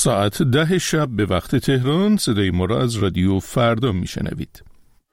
ساعت 10 شب به وقت تهران صدای ما را از رادیو فردا میشنوید.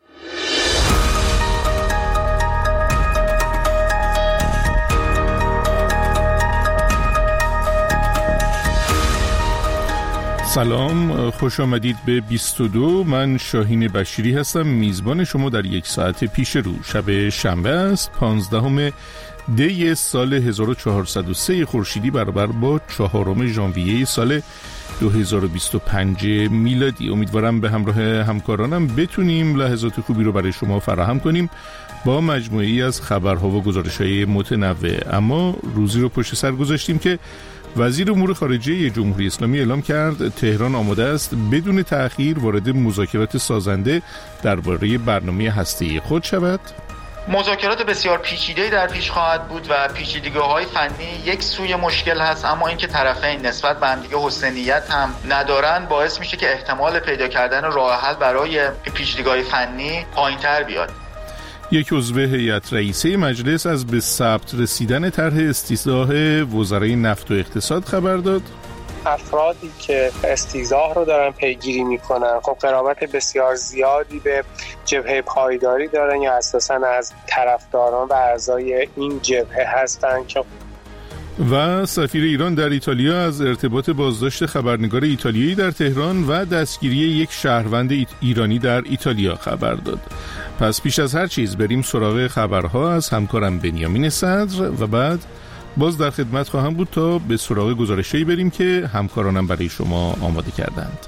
سلام، خوش آمدید به 22. من شاهین بشیری هستم، میزبان شما در یک ساعت پیش رو. شب شنبه است، 15 دی سال 1403 خورشیدی برابر با 4 ژانویه سال 2025 میلادی. امیدوارم به همراه همکارانم بتونیم لحظات خوبی رو برای شما فراهم کنیم با مجموعه‌ای از خبرها و گزارش‌های متنوع. اما روزی رو پشت سر گذاشتیم که وزیر امور خارجه جمهوری اسلامی اعلام کرد تهران آماده است بدون تأخیر وارد مذاکرات سازنده درباره برنامه هسته‌ای خود شود. مذاکرات بسیار پیچیده‌ای در پیش خواهد بود و پیچیدگی‌های فنی یک سوی مشکل هست، اما اینکه طرفین نسبت به هم دیگه حسن نیت هم ندارن باعث میشه که احتمال پیدا کردن راه حل برای پیچیدگی‌های فنی پایین‌تر بیاد. یک عضو هیئت رئیسه مجلس از به ثبت رسیدن طرح استیضاح وزرای نفت و اقتصاد خبر داد. افرادی که استیضاح رو دارن پیگیری میکنن خب قرابت بسیار زیادی به جبهه پایداری دارن یا اساساً از طرفداران و اعضای این جبهه هستن. که و سفیر ایران در ایتالیا از ارتباط بازداشت خبرنگار ایتالیایی در تهران و دستگیری یک شهروند ایرانی در ایتالیا خبر داد. پس پیش از هر چیز بریم سراغ خبرها از همکارم بنیامین صدر و بعد باز در خدمت خواهم بود تا به سراغ گزارشی بریم که همکارانم برای شما آماده کردند.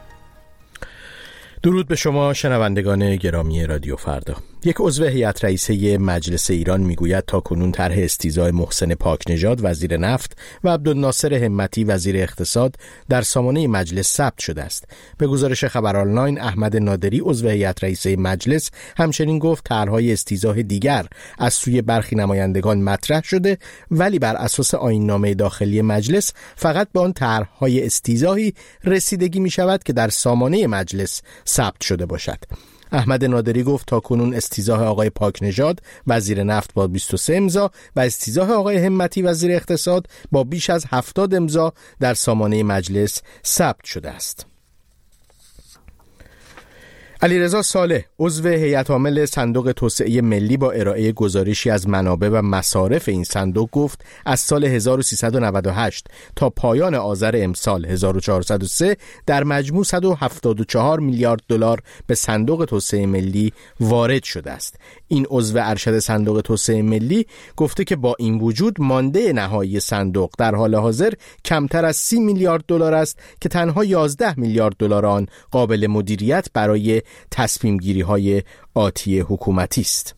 درود به شما شنوندگان گرامی رادیو فردا. یک عضو هیئت رئیسه مجلس ایران میگوید تاکنون طرح استیضاح محسن پاکنژاد وزیر نفت و عبدالناصر همتی وزیر اقتصاد در سامانه مجلس ثبت شده است. به گزارش خبر آنلاین، احمد نادری عضو هیئت رئیسه مجلس همچنین گفت طرح‌های استیضاح دیگر از سوی برخی نمایندگان مطرح شده، ولی بر اساس آیین‌نامه داخلی مجلس فقط به آن طرح‌های استیضاحی رسیدگی می‌شود که در سامانه مجلس ثبت شده باشد. احمد نادری گفت تاکنون استیضاح آقای پاکنژاد وزیر نفت با 23 امضا و استیضاح آقای همتی وزیر اقتصاد با بیش از 70 امضا در سامانه مجلس ثبت شده است. علیرضا صالح عضو هیئت عامل صندوق توسعه ملی با ارائه گزارشی از منابع و مصارف این صندوق گفت از سال 1398 تا پایان آذر امسال 1403 در مجموع 174 میلیارد دلار به صندوق توسعه ملی وارد شده است. این عضو ارشد صندوق توسعه ملی گفته که با این وجود مانده نهایی صندوق در حال حاضر کمتر از 30 میلیارد دلار است که تنها 11 میلیارد دلار آن قابل مدیریت برای تصمیم گیری های آتی حکومتی است.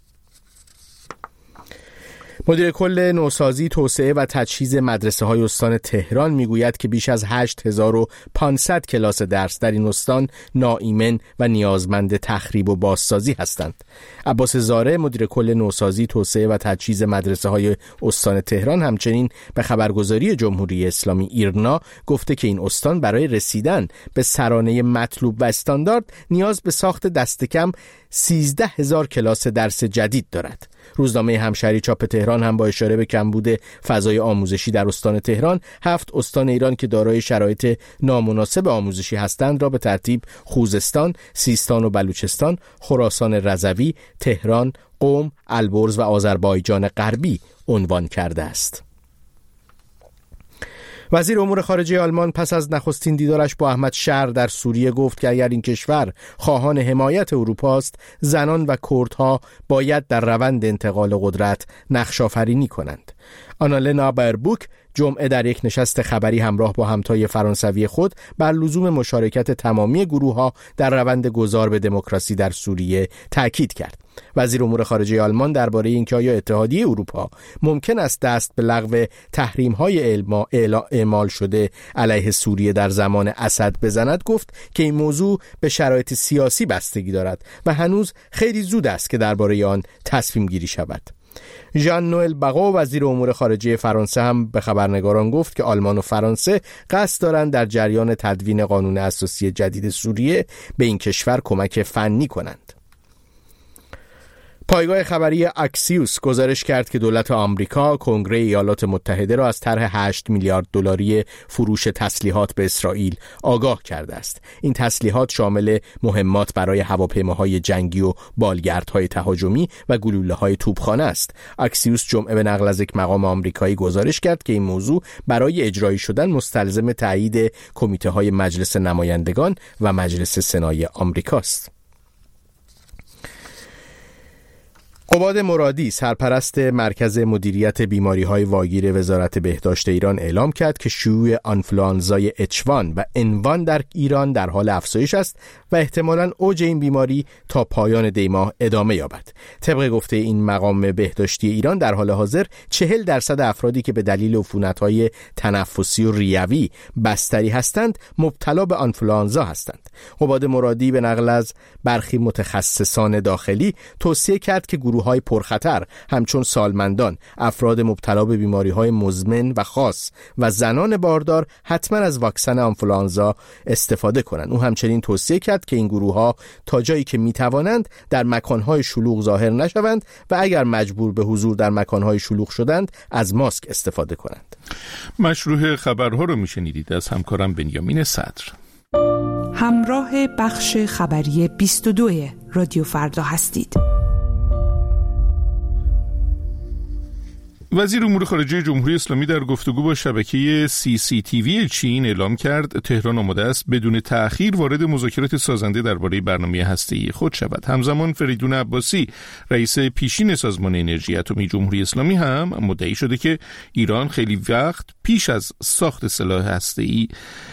مدیر کل نوسازی، توسعه و تجهیز مدرسه های استان تهران میگوید که بیش از 8500 کلاس درس در این استان ناایمن و نیازمند تخریب و بازسازی هستند. عباس زاره مدیر کل نوسازی، توسعه و تجهیز مدرسه های استان تهران همچنین به خبرگزاری جمهوری اسلامی ایرنا گفته که این استان برای رسیدن به سرانه مطلوب و استاندارد نیاز به ساخت دست کم 13000 کلاس درس جدید دارد. روزنامه همشهری چاپ تهران هم با اشاره به کمبود فضای آموزشی در استان تهران 7 استان ایران که دارای شرایط نامناسب آموزشی هستند را به ترتیب خوزستان، سیستان و بلوچستان، خراسان رضوی، تهران، قم، البرز و آذربایجان غربی عنوان کرده است. وزیر امور خارجه آلمان پس از نخستین دیدارش با احمد شر در سوریه گفت که اگر این کشور خواهان حمایت اروپا است، زنان و کردها باید در روند انتقال قدرت نقش‌آفرینی کنند. آنالنا بایربوک جمعه در یک نشست خبری همراه با همتای فرانسوی خود بر لزوم مشارکت تمامی گروه‌ها در روند گذار به دموکراسی در سوریه تاکید کرد. وزیر امور خارجه آلمان درباره اینکه آیا اتحادیه اروپا ممکن است دست به لغو تحریم‌های اعمال شده علیه سوریه در زمان اسد بزند گفت که این موضوع به شرایط سیاسی بستگی دارد و هنوز خیلی زود است که درباره آن تصمیم گیری شود. ژان نوئل باغو وزیر امور خارجه فرانسه هم به خبرنگاران گفت که آلمان و فرانسه قصد دارند در جریان تدوین قانون اساسی جدید سوریه به این کشور کمک فنی کنند. پایگاه خبری اکسیوس گزارش کرد که دولت آمریکا کنگره ایالات متحده را از طرح 8 میلیارد دلاری فروش تسلیحات به اسرائیل آگاه کرده است. این تسلیحات شامل مهمات برای هواپیماهای جنگی و بالگردهای تهاجمی و گلوله‌های توپخانه است. اکسیوس جمعه به نقل از یک مقام آمریکایی گزارش کرد که این موضوع برای اجرایی شدن مستلزم تایید کمیته‌های مجلس نمایندگان و مجلس سنای آمریکاست. قباد مرادی سرپرست مرکز مدیریت بیماری‌های واگیر وزارت بهداشت ایران اعلام کرد که شیوع آنفلوانزای H1 و N1 در ایران در حال افزایش است و احتمالاً اوج این بیماری تا پایان دی ماه ادامه یابد. طبق گفته این مقام بهداشتی ایران در حال حاضر 40% افرادی که به دلیل عفونت‌های تنفسی و ریوی بستری هستند مبتلا به آنفلوانزا هستند. قباد مرادی به نقل از برخی متخصصان داخلی توصیه کرد که گروه‌های پرخطر همچون سالمندان، افراد مبتلا به بیماری‌های مزمن و خاص و زنان باردار حتما از واکسن آنفلوانزا استفاده کنند. او همچنین توصیه کرد که این گروه‌ها تا جایی که می‌توانند در مکان‌های شلوغ ظاهر نشوند و اگر مجبور به حضور در مکان‌های شلوغ شدند از ماسک استفاده کنند. مشروع خبرها رو میشنیدید از همکارم بنیامین صدر. همراه بخش خبری 22 رادیو فردا هستید. وزیر امور خارجه جمهوری اسلامی در گفتگو با شبکه CCTV چین اعلام کرد تهران آماده است بدون تأخیر وارد مذاکرات سازنده درباره برنامه هسته‌ای خود شود. همزمان فریدون عباسی رئیس پیشین سازمان انرژی اتمی جمهوری اسلامی هم مدعی شده که ایران خیلی وقت پیش از ساخت سلاح هسته‌ای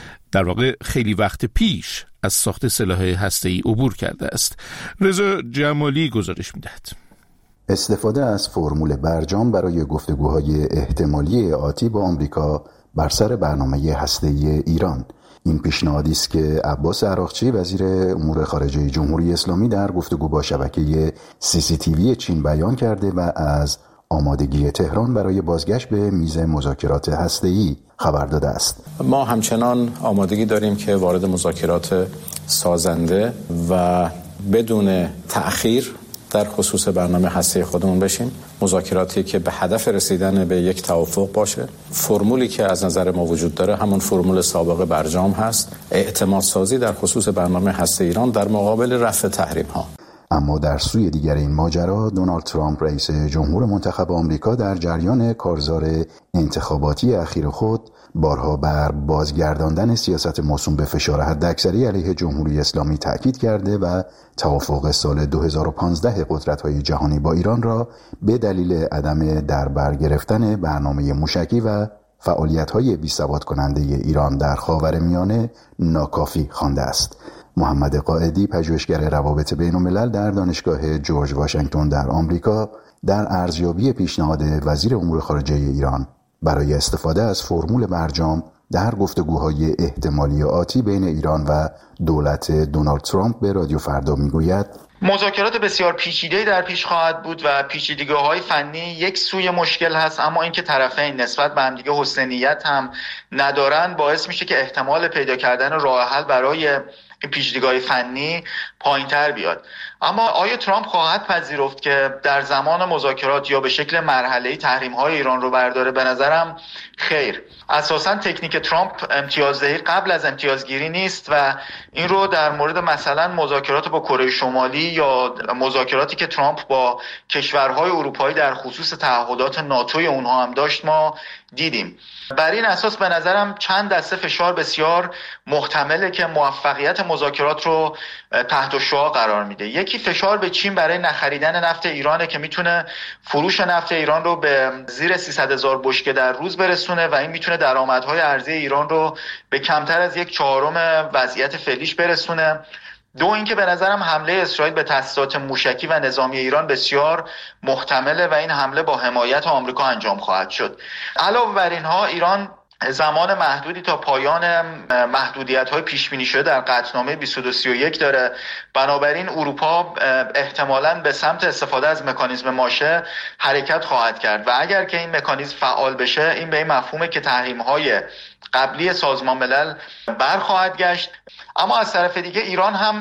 خیلی وقت پیش از ساخت سلاح هسته‌ای عبور کرده است. رضا جمالی گزارش می‌دهد. استفاده از فرمول برجام برای گفتگوهای احتمالی آتی با آمریکا بر سر برنامه هسته‌ای ایران. این پیشنهادی است که عباس عراقچی وزیر امور خارجه جمهوری اسلامی در گفتگو با شبکه CCTV چین بیان کرده و از آمادگی تهران برای بازگشت به میز مذاکرات هسته‌ای خبر داده است. ما همچنان آمادگی داریم که وارد مذاکرات سازنده و بدون تأخیر در خصوص برنامه هسته خودمون بشیم. مذاکراتی که به هدف رسیدن به یک توافق باشه. فرمولی که از نظر ما وجود داره همون فرمول سابق برجام هست. اعتماد سازی در خصوص برنامه هسته ایران در مقابل رفع تحریم ها. اما در سوی دیگر این ماجرا دونالد ترامپ رئیس جمهور منتخب آمریکا در جریان کارزار انتخاباتی اخیر خود بارها بر بازگرداندن سیاست موسوم به فشار حداکثری علیه جمهوری اسلامی تاکید کرده و توافق سال 2015 قدرت‌های جهانی با ایران را به دلیل عدم در بر گرفتن برنامه موشکی و فعالیت‌های بی‌ثبات کننده ایران در خاورمیانه ناکافی خوانده است. محمد قائدی پژوهشگر روابط بین‌الملل در دانشگاه جورج واشنگتن در آمریکا در ارزیابی پیشنهاد وزیر امور خارجه ایران برای استفاده از فرمول برجام در گفتگوهای احتمالی آتی بین ایران و دولت دونالد ترامپ به رادیو فردا میگوید مذاکرات بسیار پیچیده‌ای در پیش خواهد بود و پیچیدگی‌های فنی یک سوی مشکل هست، اما اینکه طرفین نسبت به همدیگه حسن نیت هم ندارن باعث میشه که احتمال پیدا کردن راه حل برای این پیچیدگی‌های فنی پایین‌تر بیاد. اما آیا ترامپ خواهد پذیرفت که در زمان مذاکرات یا به شکل مرحله‌ای تحریم‌های ایران رو برداره؟ به نظرم خیر. اساساً تکنیک ترامپ امتیازدهی قبل از امتیازگیری نیست و این رو در مورد مثلا مذاکرات با کره شمالی یا مذاکراتی که ترامپ با کشورهای اروپایی در خصوص تعهدات ناتوی اونها هم داشت ما دیدیم. بر این اساس به نظرم چند دسته فشار بسیار محتمله که موفقیت مذاکرات رو تحت شعاع قرار میده. یکی فشار به چین برای نخریدن نفت ایرانه که میتونه فروش نفت ایران رو به زیر 300,000 بشکه در روز برسونه و این میتونه درآمدهای ارزی ایران رو به کمتر از 1/4 وضعیت فعلیش برسونه. دو اینکه به نظرم حمله اسرائیل به تاسیسات موشکی و نظامی ایران بسیار محتمله و این حمله با حمایت آمریکا انجام خواهد شد. علاوه بر اینها ایران زمان محدودی تا پایان محدودیت‌های پیش‌بینی شده در قطعنامه 2231 داره. بنابراین اروپا احتمالاً به سمت استفاده از مکانیزم ماشه حرکت خواهد کرد و اگر که این مکانیزم فعال بشه این به این مفهومه که تحریم‌های قبلی سازمان ملل برخواهد گشت. اما از طرف دیگه ایران هم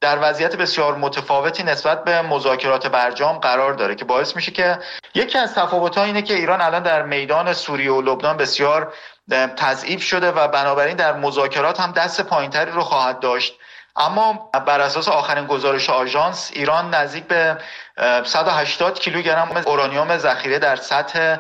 در وضعیت بسیار متفاوتی نسبت به مذاکرات برجام قرار داره که باعث میشه که یکی از تفاوت‌ها اینه که ایران الان در میدان سوریه و لبنان بسیار تضعیف شده و بنابراین در مذاکرات هم دست پایین‌تری رو خواهد داشت. اما بر اساس آخرین گزارش آژانس ایران نزدیک به 180 کیلوگرم اورانیوم ذخیره در سطح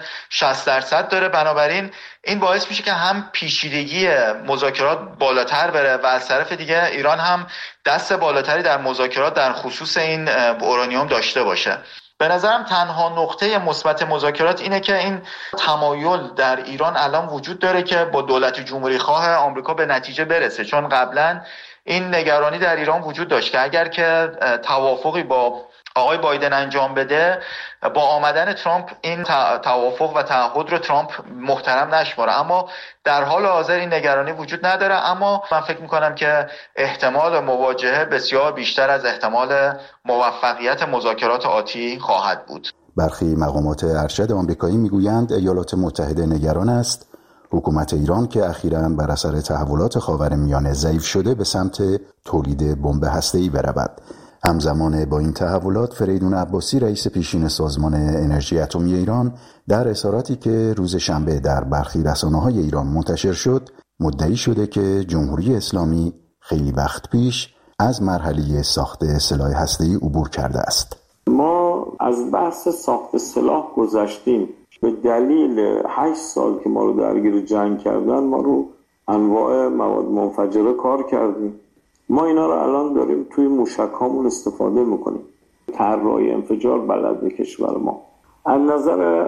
60% داره. بنابراین این باعث میشه که هم پیچیدگی مذاکرات بالاتر بره و از طرف دیگه ایران هم دست بالاتری در مذاکرات در خصوص این اورانیوم داشته باشه. به نظرم تنها نقطه مثبت مذاکرات اینه که این تمایل در ایران الان وجود داره که با دولت جمهوری خواه آمریکا به نتیجه برسه، چون قبلا این نگرانی در ایران وجود داشت که اگر که توافقی با آقای بایدن انجام بده، با آمدن ترامپ این توافق و تعهد رو ترامپ محترم نشماره. اما در حال حاضر این نگرانی وجود نداره، اما من فکر میکنم که احتمال مواجهه بسیار بیشتر از احتمال موفقیت مذاکرات آتی خواهد بود. برخی مقامات ارشد آمریکایی میگویند ایالات متحده نگران است حکومت ایران که اخیراً بر اثر تحولات خاورمیانه ضعیف شده به سمت تولید بمب هسته‌ای برود. همزمان با این تحولات فریدون عباسی رئیس پیشین سازمان انرژی اتمی ایران در اظهاراتی که روز شنبه در برخی رسانه‌های ایران منتشر شد مدعی شده که جمهوری اسلامی خیلی وقت پیش از مرحله ساخت سلاح هسته‌ای عبور کرده است. ما از بحث ساخت سلاح گذشتیم. به دلیل 8 سال که ما رو درگیر جنگ کردن، ما رو انواع مواد منفجره کار کردیم. ما اینا رو الان داریم توی موشک‌هامون استفاده میکنیم. طراحی انفجار بلده کشور ما. از نظر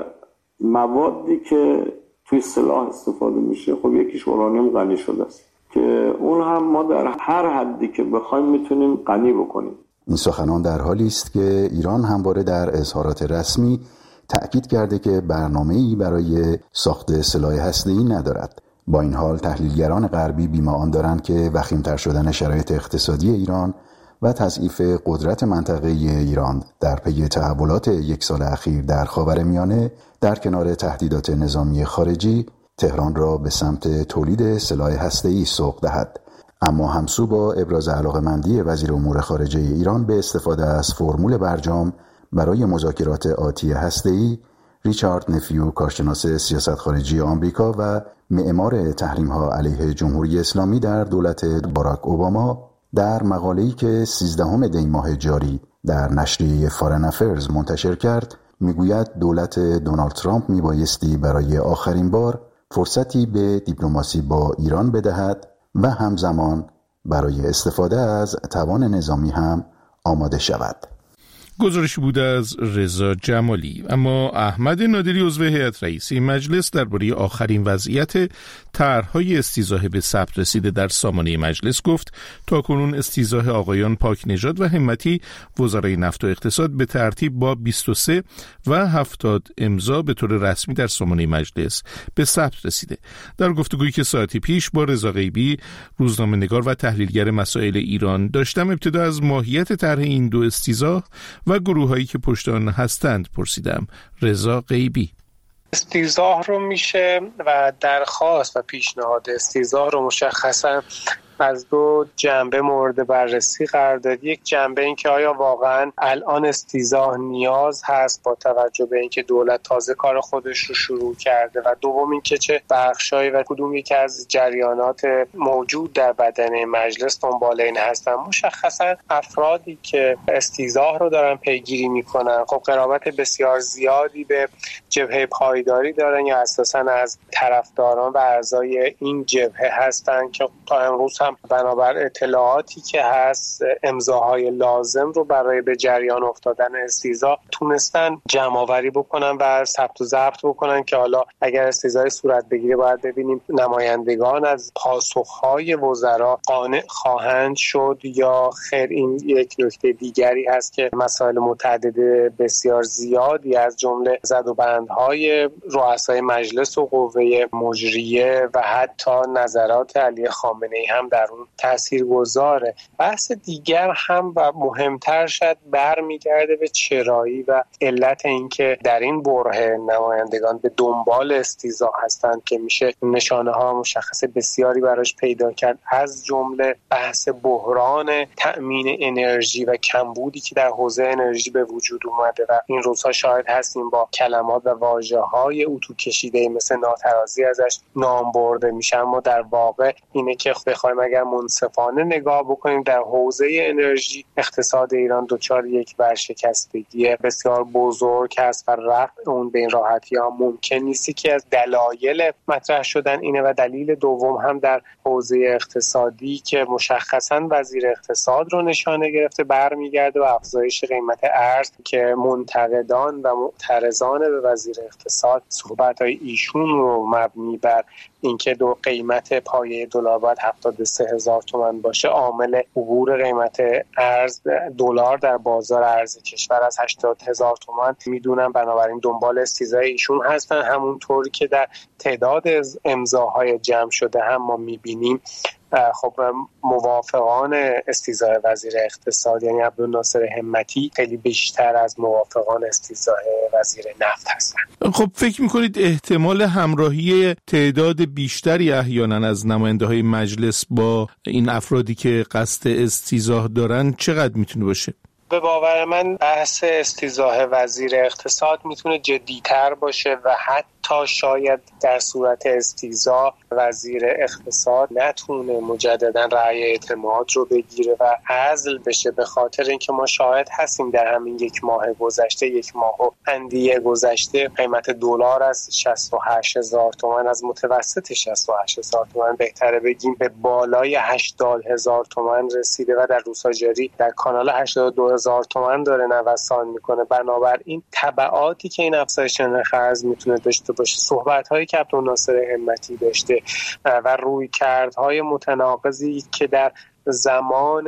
موادی که توی سلاح استفاده میشه، خب یکیش اورانیوم غنی شده است که اون هم ما در هر حدی که بخوایم میتونیم غنی بکنیم. این سخنان در حالی است که ایران همواره در اظهارات رسمی تأکید کرده که برنامه‌ای برای ساخت سلاح هسته‌ای ندارد. با این حال تحلیلگران غربی بی‌معان دارند که وخیم‌تر شدن شرایط اقتصادی ایران و تضعیف قدرت منطقه‌ای ایران در پی تحولات یک سال اخیر در خاورمیانه در کنار تهدیدات نظامی خارجی تهران را به سمت تولید سلاح هسته‌ای سوق دهد. اما همسو با ابراز علاقه‌مندی وزیر امور خارجه ایران به استفاده از فرمول برجام برای مذاکرات آتی هسته‌ای، ریچارد نفیو کارشناس سیاست خارجی آمریکا و معمار تحریم‌ها علیه جمهوری اسلامی در دولت باراک اوباما در مقاله‌ای که 13 دی ماه جاری در نشریه فارن افیرز منتشر کرد میگوید دولت دونالد ترامپ میبایستی برای آخرین بار فرصتی به دیپلماسی با ایران بدهد و همزمان برای استفاده از توان نظامی هم آماده شود. گزارشی بود از رضا جمالی. اما احمد نادری عضو هیئت رئیسه مجلس درباره آخرین وضعیت طرح‌های استیضاح به ثبت رسیده در سامانه مجلس گفت تاکنون استیضاح آقایان پاکنژاد و همتی وزرای نفت و اقتصاد به ترتیب با 23 و 70 امضا به طور رسمی در سامانه مجلس به ثبت رسیده. در گفتگویی که ساعتی پیش با رضا غیبی روزنامه‌نگار و تحلیلگر مسائل ایران داشتم، ابتدا از ماهیت طرح این دو استیضاح و گروهایی که پشت آن هستند پرسیدم. رضا غیبی: استیضاح رو میشه و درخواست و پیشنهاد استیضاح رو مشخصا از دو جنبه مورد بررسی قرار داد. یک جنبه این که آیا واقعا الان استیضاح نیاز هست با توجه به اینکه دولت تازه کار خودش رو شروع کرده، و دوم این که چه بخشایی و کدوم یکی از جریانات موجود در بدن مجلس دنبال این هستن. مشخصا افرادی که استیضاح رو دارن پیگیری میکنن خب قرابت بسیار زیادی به جبهه پایداری دارن یا اساسا از طرفداران و اعضای این جبهه هستن که تا امروز هم بنابر اطلاعاتی که هست امضاهای لازم رو برای به جریان افتادن استیضاح تونستن جمع آوری بکنن و ثبت و ضبط بکنن که حالا اگر استیضاح صورت بگیره باید ببینیم نمایندگان از پاسخهای وزرا قانع خواهند شد یا خیر. این یک نکته دیگری هست که مسائل متعدد بسیار زیادی از جمله زدوبندهای رؤسای مجلس و قوه مجریه و حتی نظرات علی خامنه‌ای هم در اون تاثیرگذاره. بحث دیگر هم و مهمتر شاید برمیگرده به چرایی و علت اینکه در این بره نمایندگان به دنبال استیضاح هستند که میشه نشانه ها مشخص بسیاری براش پیدا کرد، از جمله بحث بحران تأمین انرژی و کمبودی که در حوزه انرژی به وجود اومده و این روزها شاهد هستیم با کلمات و واژه‌های اتو کشیده مثل ناترازی ازش نام برده میشه، اما در واقع اینه که بخوایم اگر منصفانه نگاه بکنیم در حوزه انرژی اقتصاد ایران دچار یک ورشکستگی بسیار بزرگ هست و رفع اون به این راحتی ها ممکن نیستی که از دلایل مطرح شدن اینه. و دلیل دوم هم در حوزه اقتصادی که مشخصاً وزیر اقتصاد رو نشانه گرفته برمیگرده و افزایش قیمت ارز که منتقدان و معترضان به وزیر اقتصاد صحبت‌های ایشون رو مبنی بر اینکه قیمت پایه دلار باید 73,000 تومان باشه، عامل عبور قیمت ارز دلار در بازار ارز کشور از 80,000 تومان میدونن، بنابراین دنبال استیضاح ایشون هستن. همونطوری که در تعداد امضاهای جمع شده هم ما میبینیم خب موافقان استیضاح وزیر اقتصاد یعنی عبدالناصر همتی خیلی بیشتر از موافقان استیضاح وزیر نفت هستن. خب فکر میکنید احتمال همراهی تعداد بیشتری احیانا از نماینده های مجلس با این افرادی که قصد استیضاح دارن چقدر میتونه باشه؟ به باور من بحث استیضاح وزیر اقتصاد میتونه جدی‌تر باشه و حتی شاید در صورت استیضاح وزیر اقتصاد نتونه مجددا رأی اعتماد رو بگیره و عزل بشه، به خاطر اینکه ما شاهد هستیم در همین یک ماه گذشته، یک ماه و اندیه گذشته، قیمت دلار از 68,000 تومان از متوسط 68,000 تومان بهتره بگیم به بالای 80,000 تومان رسیده و در روزها جاری در کانال 82,000 تومان داره نوسان میکنه. بنابراین تبعاتی که این افزایش نرخ ارز میتونه داشته باشه، صحبت‌هایی که عبدالناصر همتی داشته و رویکردهای متناقضی که در زمان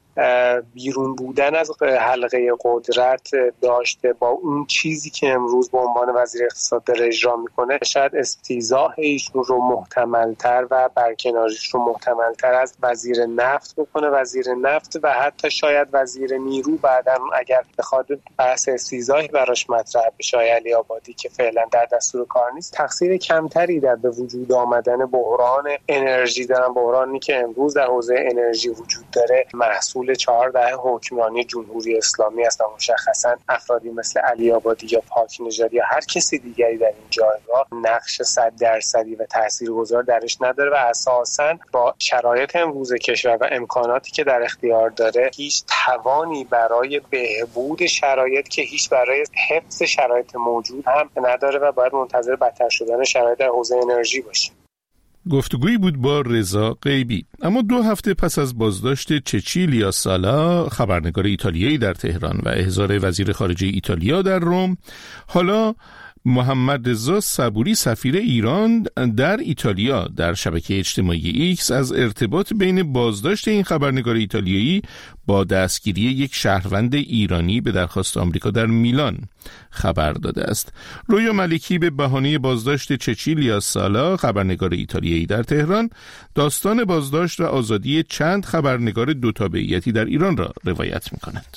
بیرون بودن از حلقه قدرت داشته با اون چیزی که امروز به عنوان وزیر اقتصاد داره اجرا میکنه، شاید استیضاح ایشون رو محتملتر و برکناریش رو محتملتر از وزیر نفت بکنه. وزیر نفت و حتی شاید وزیر نیرو بعداً اگر بخواد بحث استیضاحی براش مطرح بشه، علی آبادی که فعلا در دستور کار نیست، تقصیر کمتری در به وجود آمدن بحران انرژی دارن. بحرانی که امروز در حوزه انرژی وجود داره محصول 14 حکمرانی جمهوری اسلامی است و مشخصا افرادی مثل علی آبادی یا پاک نژاد یا هر کسی دیگری در این جایگاه نقش 100% و تاثیرگذار درش نداره و اساسا با شرایط امروز کشور و امکاناتی که در اختیار داره هیچ توانی برای بهبود شرایط که هیچ برای حفظ شرایط موجود هم نداره و باید منتظر بدتر شدن شرایط در حوزه انرژی باشه. گفتگویی بود با رضا غیبی. اما 2 هفته پس از بازداشت چچیلیا سالا، خبرنگار ایتالیایی در تهران و احضار وزیر خارجه ایتالیا در روم، حالا محمد رضا صبوری سفیر ایران در ایتالیا در شبکه اجتماعی ایکس از ارتباط بین بازداشت این خبرنگار ایتالیایی با دستگیری یک شهروند ایرانی به درخواست آمریکا در میلان خبر داده است. رویا ملکی به بهانه بازداشت چچیلیا سالا، خبرنگار ایتالیایی در تهران، داستان بازداشت و آزادی چند خبرنگار 2 تابعیتی در ایران را روایت می‌کند.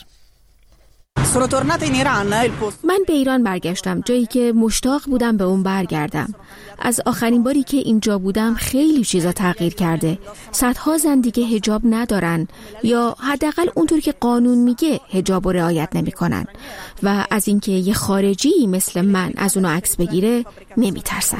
من به ایران برگشتم، جایی که مشتاق بودم به اون برگردم. از آخرین باری که اینجا بودم خیلی چیزا تغییر کرده. صدها زن دیگه حجاب ندارن یا حداقل اونطور که قانون میگه حجاب رو رعایت نمیکنن و از اینکه یه خارجی مثل من از اونو عکس بگیره نمیترسن.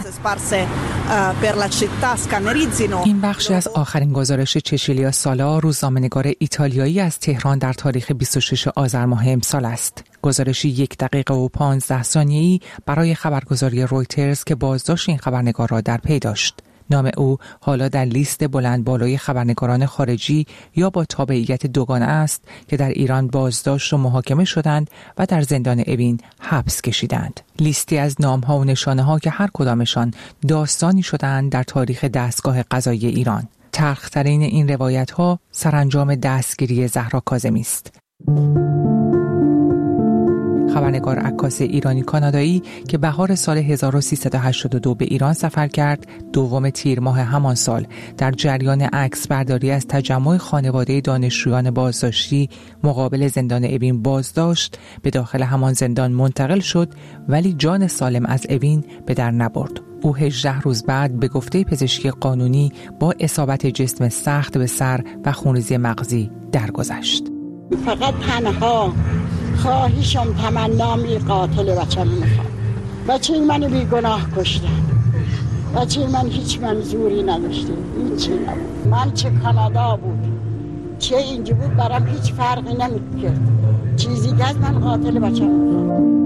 این بخشی از آخرین گزارش چچیلیا سالا، روزنامه‌نگار ایتالیایی از تهران در تاریخ 26 آذر ماه امسال است. گزارشی 1 دقیقه و 15 ثانیه‌ای برای خبرگزاری رویترز که بازداشت این خبرنگار را در پی داشت. نام او حالا در لیست بلند بالای خبرنگاران خارجی یا با تابعیت دوگانه است که در ایران بازداشت و محاکمه شدند و در زندان اوین حبس کشیدند. لیستی از نام‌ها و نشانه‌ها که هر کدامشان داستانی شدند در تاریخ دستگاه قضایی ایران. تلخ‌ترین این روایت‌ها سرانجام دستگیری زهرا کاظمی است. خبرنگار عکاس ایرانی کانادایی که بهار سال 1382 به ایران سفر کرد، دوم تیر ماه همان سال در جریان عکس برداری از تجمع خانواده دانشجویان بازداشتی مقابل زندان اوین بازداشت، به داخل همان زندان منتقل شد ولی جان سالم از اوین به در نبرد. او 18 روز بعد به گفته پزشکی قانونی با اصابت جسم سخت به سر و خونریزی مغزی درگذشت. فقط تنها خواهشم تمنام قاتل بچه‌م میخوام. بچه من بیگناه کشتن. بچه من هیچ منظوری نداشته. هیچی نبود. من چه کانادا بود چه اینجا بود برام هیچ فرقی نمیکرد. چیزی که از من قاتل بچه‌م میخوام.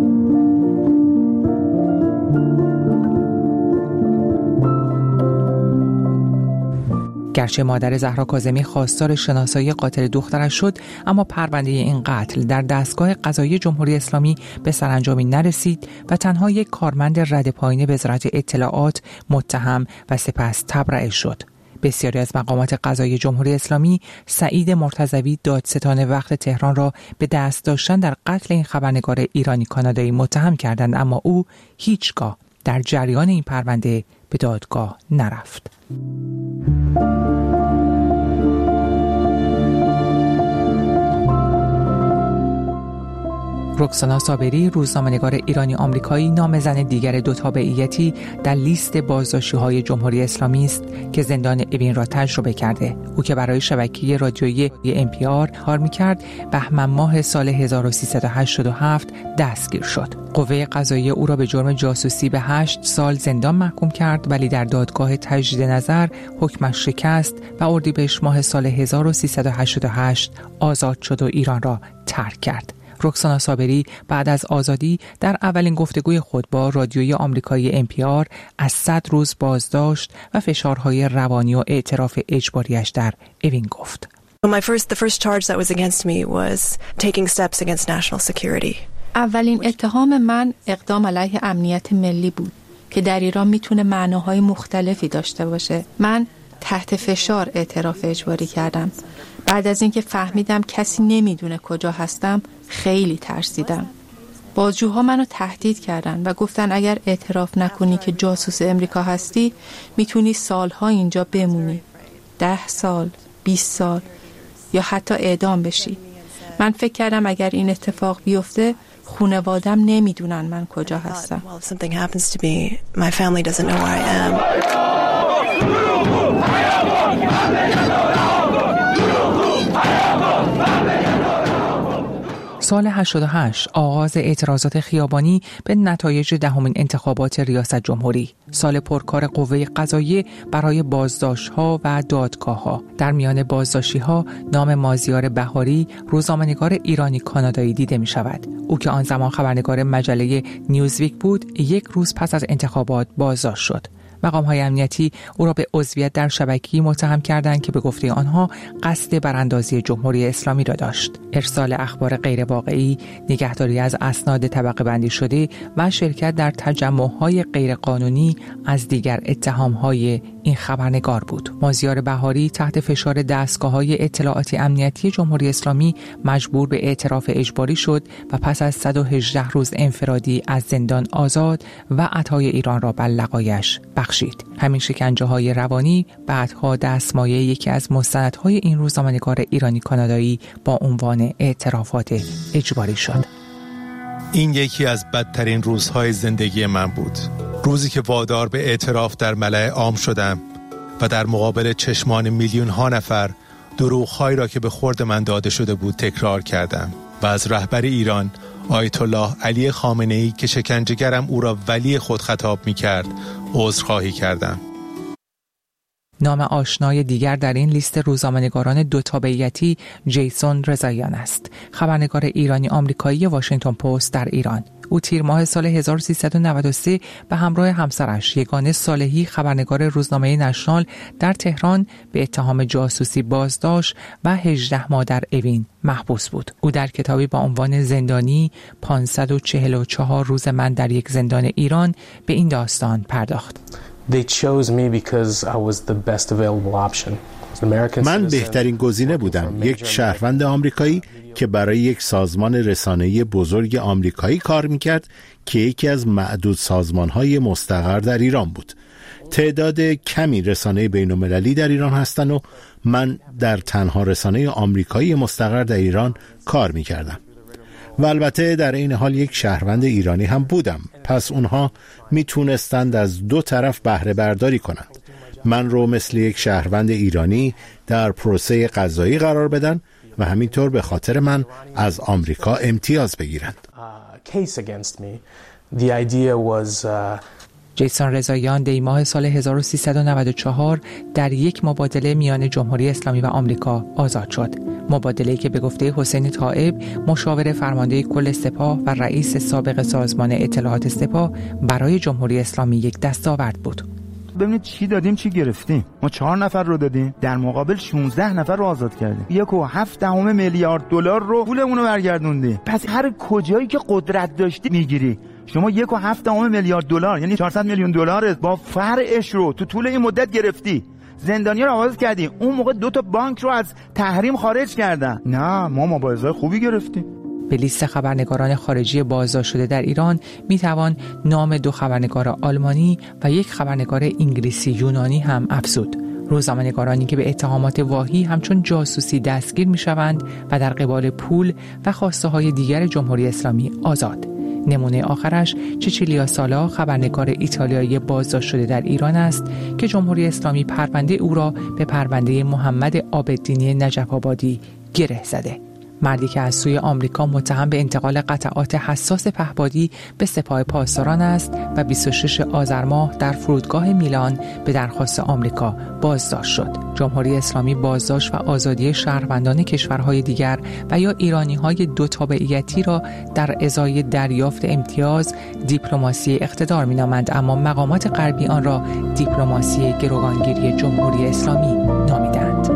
گرچه مادر زهرا کاظمی خواستار شناسایی قاتل دخترش شد، اما پرونده این قتل در دستگاه قضایی جمهوری اسلامی به سرانجامی نرسید و تنها یک کارمند رده پایین وزارت اطلاعات متهم و سپس تبرئه شد. بسیاری از مقامات قضایی جمهوری اسلامی سعید مرتضوی دادستان وقت تهران را به دست داشتن در قتل این خبرنگار ایرانی کانادایی متهم کردند، اما او هیچگاه در جریان این پرونده به دادگاه نرفت. رکسانا صابری، روزنامه‌نگار ایرانی آمریکایی، نام زن دیگر دو تابعیتی در لیست بازداشتی‌های جمهوری اسلامی است که زندان اوین را تجربه کرده. او که برای شبکه رادیویی NPR کار می‌کرد، بهمن ماه سال 1387 دستگیر شد. قوه قضاییه او را به جرم جاسوسی به 8 سال زندان محکوم کرد، ولی در دادگاه تجدید نظر حکمش شکست و اردیبهشت ماه سال 1388 آزاد شد و ایران را ترک کرد. رکسانا صابری بعد از آزادی در اولین گفتگوی خود با رادیوی آمریکایی NPR از 100 روز بازداشت و فشارهای روانی و اعتراف اجباریش در اوین گفت. The first charge that was against me was taking steps against national security. اولین اتهام من اقدام علیه امنیت ملی بود که در ایران میتونه معناهای مختلفی داشته باشه. من تحت فشار اعتراف اجباری کردم. بعد از اینکه فهمیدم کسی نمیدونه کجا هستم خیلی ترسیدم. بازجوها منو تهدید کردن و گفتن اگر اعتراف نکنی که جاسوس امریکا هستی میتونی سالها اینجا بمونی. 10 سال، 20 سال یا حتی اعدام بشی. من فکر کردم اگر این اتفاق بیفته خانواده‌ام نمیدونن من کجا هستم. سال 88 آغاز اعتراضات خیابانی به نتایج دهمین انتخابات ریاست جمهوری، سال پرکار قوه قضاییه برای بازداشت‌ها و دادگاه‌ها. در میان بازداشتی‌ها نام مازیار بهاری، روزنامه‌نگار ایرانی کانادایی دیده می‌شود. او که آن زمان خبرنگار مجله نیوزویک بود، 1 روز پس از انتخابات بازداشت شد. مقام‌های امنیتی او را به عضویت در شبکه‌ای متهم کردند که به گفته آنها قصد براندازی جمهوری اسلامی را داشت. ارسال اخبار غیر واقعی، نگهداری از اسناد طبقه بندی شده و شرکت در تجمع‌های غیر قانونی از دیگر اتهام‌های این خبرنگار بود. مازیار بهاری تحت فشار دستگاه‌های اطلاعاتی امنیتی جمهوری اسلامی مجبور به اعتراف اجباری شد و پس از 118 روز انفرادی از زندان آزاد و عطای ایران را بر لقایش بخشید. همین شکنجه‌های روانی بعدها دستمایه یکی از مستندهای این روزنامه‌نگار ایرانی کانادایی با عنوان اعترافات اجباری شد. این یکی از بدترین روزهای زندگی من بود. روزی که وادار به اعتراف در ملأ عام شدم و در مقابل چشمان میلیون ها نفر دروغ‌هایی را که به خورد من داده شده بود تکرار کردم و از رهبر ایران آیت الله علی خامنه‌ای که شکنجه‌گرم او را ولی خود خطاب می‌کرد عذرخواهی کردم. نام آشنای دیگر در این لیست روزنامه‌نگاران دو تابعیتی جیسون رضاییان است، خبرنگار ایرانی آمریکایی واشنگتن پست در ایران. او تیر ماه سال 1393 به همراه همسرش یگانه صالحی، خبرنگار روزنامه نشنال در تهران، به اتهام جاسوسی بازداشت و 18 ماه در اوین محبوس بود. او در کتابی با عنوان زندانی 544 روز من در یک زندان ایران به این داستان پرداخت. They chose me because I was the best available option. من بهترین گزینه بودم، یک شهروند آمریکایی که برای یک سازمان رسانه‌ای بزرگ آمریکایی کار میکرد که یکی از معدود سازمان‌های مستقر در ایران بود. تعداد کمی رسانه بین‌المللی در ایران هستند و من در تنها رسانه آمریکایی مستقر در ایران کار میکردم. و البته در این حال یک شهروند ایرانی هم بودم، پس اونها میتونستند از دو طرف بهره برداری کنند. من رو مثل یک شهروند ایرانی در پروسه قضایی قرار بدن و همینطور به خاطر من از آمریکا امتیاز بگیرند. جیسون رضاییان دی ماه سال 1394 در یک مبادله میان جمهوری اسلامی و آمریکا آزاد شد. مبادله‌ای که به گفته حسین طائب، مشاور فرمانده کل سپاه و رئیس سابق سازمان اطلاعات سپاه، برای جمهوری اسلامی یک دستاورد بود. ببینید چی دادیم چی گرفتیم. ما 4 نفر رو دادیم، در مقابل 16 نفر رو آزاد کردیم. 1.7 میلیارد دلار رو پولمون رو برگردوندیم. پس هر کجایی که قدرت داشتی میگیری. شما 1.7 میلیارد دلار یعنی 400 میلیون دلار با فرعش رو تو طول این مدت گرفتی. زندانیا رو آزاد کردی. اون موقع 2 بانک رو از تحریم خارج کردن. نه، ما مبارزه خوبی گرفتیم. به لیست خبرنگاران خارجی بازداشت شده در ایران میتوان نام 2 خبرنگار آلمانی و 1 خبرنگار انگلیسی یونانی هم افزود. روزنامه‌نگارانی که به اتهامات واهی همچون جاسوسی دستگیر میشوند و در قبال پول و خواسته های دیگر جمهوری اسلامی آزاد. نمونه آخرش چچیلیا سالا، خبرنگار ایتالیایی بازداشت شده در ایران است که جمهوری اسلامی پرونده او را به پرونده محمد عابدینی نجف آبادی گره زده. مردی که از سوی آمریکا متهم به انتقال قطعات حساس پهپادی به سپاه پاسداران است و 26 آذر ماه در فرودگاه میلان به درخواست آمریکا بازداشت شد. جمهوری اسلامی بازداشت و آزادی شهروندان کشورهای دیگر و یا ایرانی‌های 2 تابعیتی را در ازای دریافت امتیاز دیپلماسی اقتدار می‌نامند، اما مقامات غربی آن را دیپلماسی گروگانگیری جمهوری اسلامی نامیدند.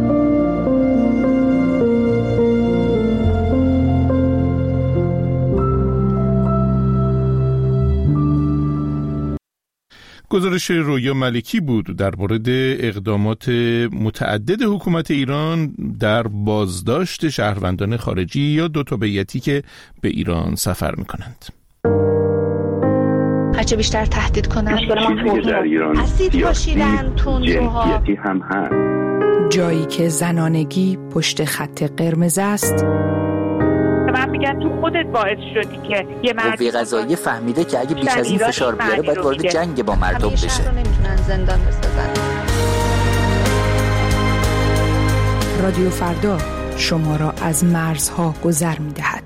گزارش رویا ملکی بود در مورد اقدامات متعدد حکومت ایران در بازداشت شهروندان خارجی یا 2 تابعیتی که به ایران سفر می‌کنند. هرچه بیشتر تهدید کنند اسید پاشیدن، تندروها هم هست. جایی که زنانگی پشت خط قرمز است. من میگم تو خودت باعث شدی که یه قوه قضاییه فهمیده که اگه بیش از این فشار بیاره باید وارد جنگ با مردم بشه. نمیتونن زندان بسازن. رادیو فردا شما را از مرزها گذر میدهد.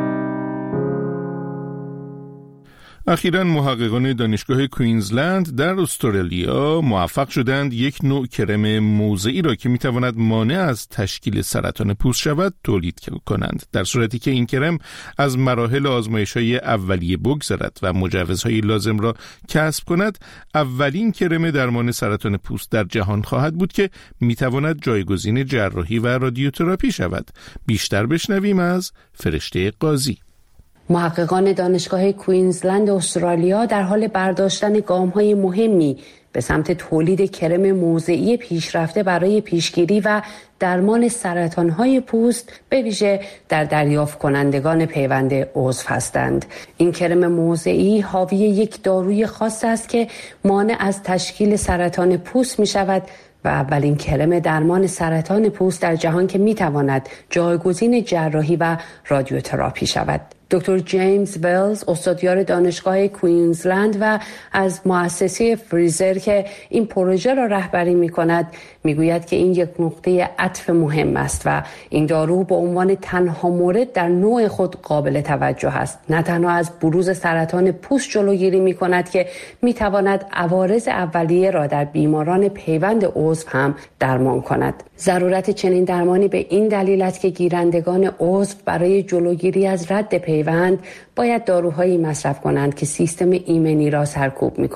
اخیراً محققان دانشگاه کوینزلند در استرالیا موفق شدند یک نوع کرم موضعی را که میتواند مانع از تشکیل سرطان پوست شود تولید کنند، در صورتی که این کرم از مراحل آزمایش‌های اولیه بگذرد و مجوزهای لازم را کسب کند. اولین کرم درمان سرطان پوست در جهان خواهد بود که میتواند جایگزین جراحی و رادیوتراپی شود. بیشتر بشنویم از فرشته قاضی. محققان دانشگاه کوینزلند استرالیا در حال برداشتن گام‌های مهمی به سمت تولید کرم موضعی پیشرفته برای پیشگیری و درمان سرطان‌های پوست به ویژه در دریافت کنندگان پیوند عضو هستند. این کرم موضعی حاوی یک داروی خاص است که مانع از تشکیل سرطان پوست می‌شود و اولین کرم درمان سرطان پوست در جهان که می‌تواند جایگزین جراحی و رادیوتراپی شود. دکتر جیمز ویلز، استادیار دانشگاه کوینزلند و از مؤسسه فریزر که این پروژه را رهبری می‌کند، میگوید که این یک نقطه عطف مهم است و این دارو به عنوان تنها مورد در نوع خود قابل توجه است. نه تنها از بروز سرطان پوست جلوگیری می‌کند که می‌تواند عوارض اولیه را در بیماران پیوند عضو هم درمان کند. ضرورت چنین درمانی به این دلیل است که گیرندگان عضو برای جلوگیری از رد پیوند باید داروهایی مصرف کنند که سیستم ایمنی را سرکوب می‌کند.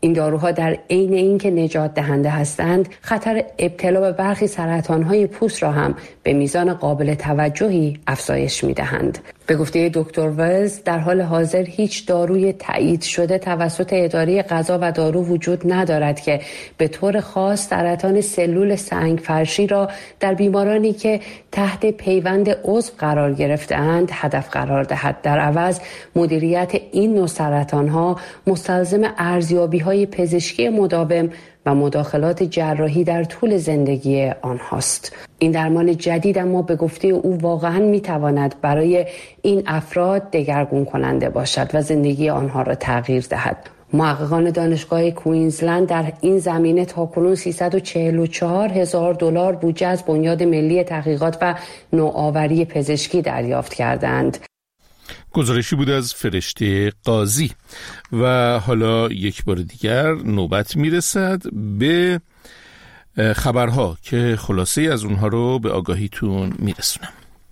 این داروها در عین اینکه نجات دهنده هستند، خطر ابتلا به برخی سرطان‌های پوست را هم به میزان قابل توجهی افزایش می‌دهند. به گفته دکتر ولز، در حال حاضر هیچ داروی تایید شده توسط اداره غذا و دارو وجود ندارد که به طور خاص سرطان سلول سنگ فرشی را در بیمارانی که تحت پیوند عضو قرار گرفته‌اند هدف قرار دهد. در عوض مدیریت این نوع سرطان‌ها مستلزم ارزیابی‌های پزشکی مداوم و مداخلات جراحی در طول زندگی آنهاست. این درمان جدید اما به گفته او واقعاً می‌تواند برای این افراد دگرگون کننده باشد و زندگی آنها را تغییر دهد. محققان دانشگاه کوینزلند در این زمینه تاکنون $344,000 بودجه از بنیاد ملی تحقیقات و نوآوری پزشکی دریافت کردند. گزارشی بود از فرشته قاضی. و حالا یک بار دیگر نوبت میرسد به خبرها که خلاصه از اونها رو به آگاهیتون میرسونم.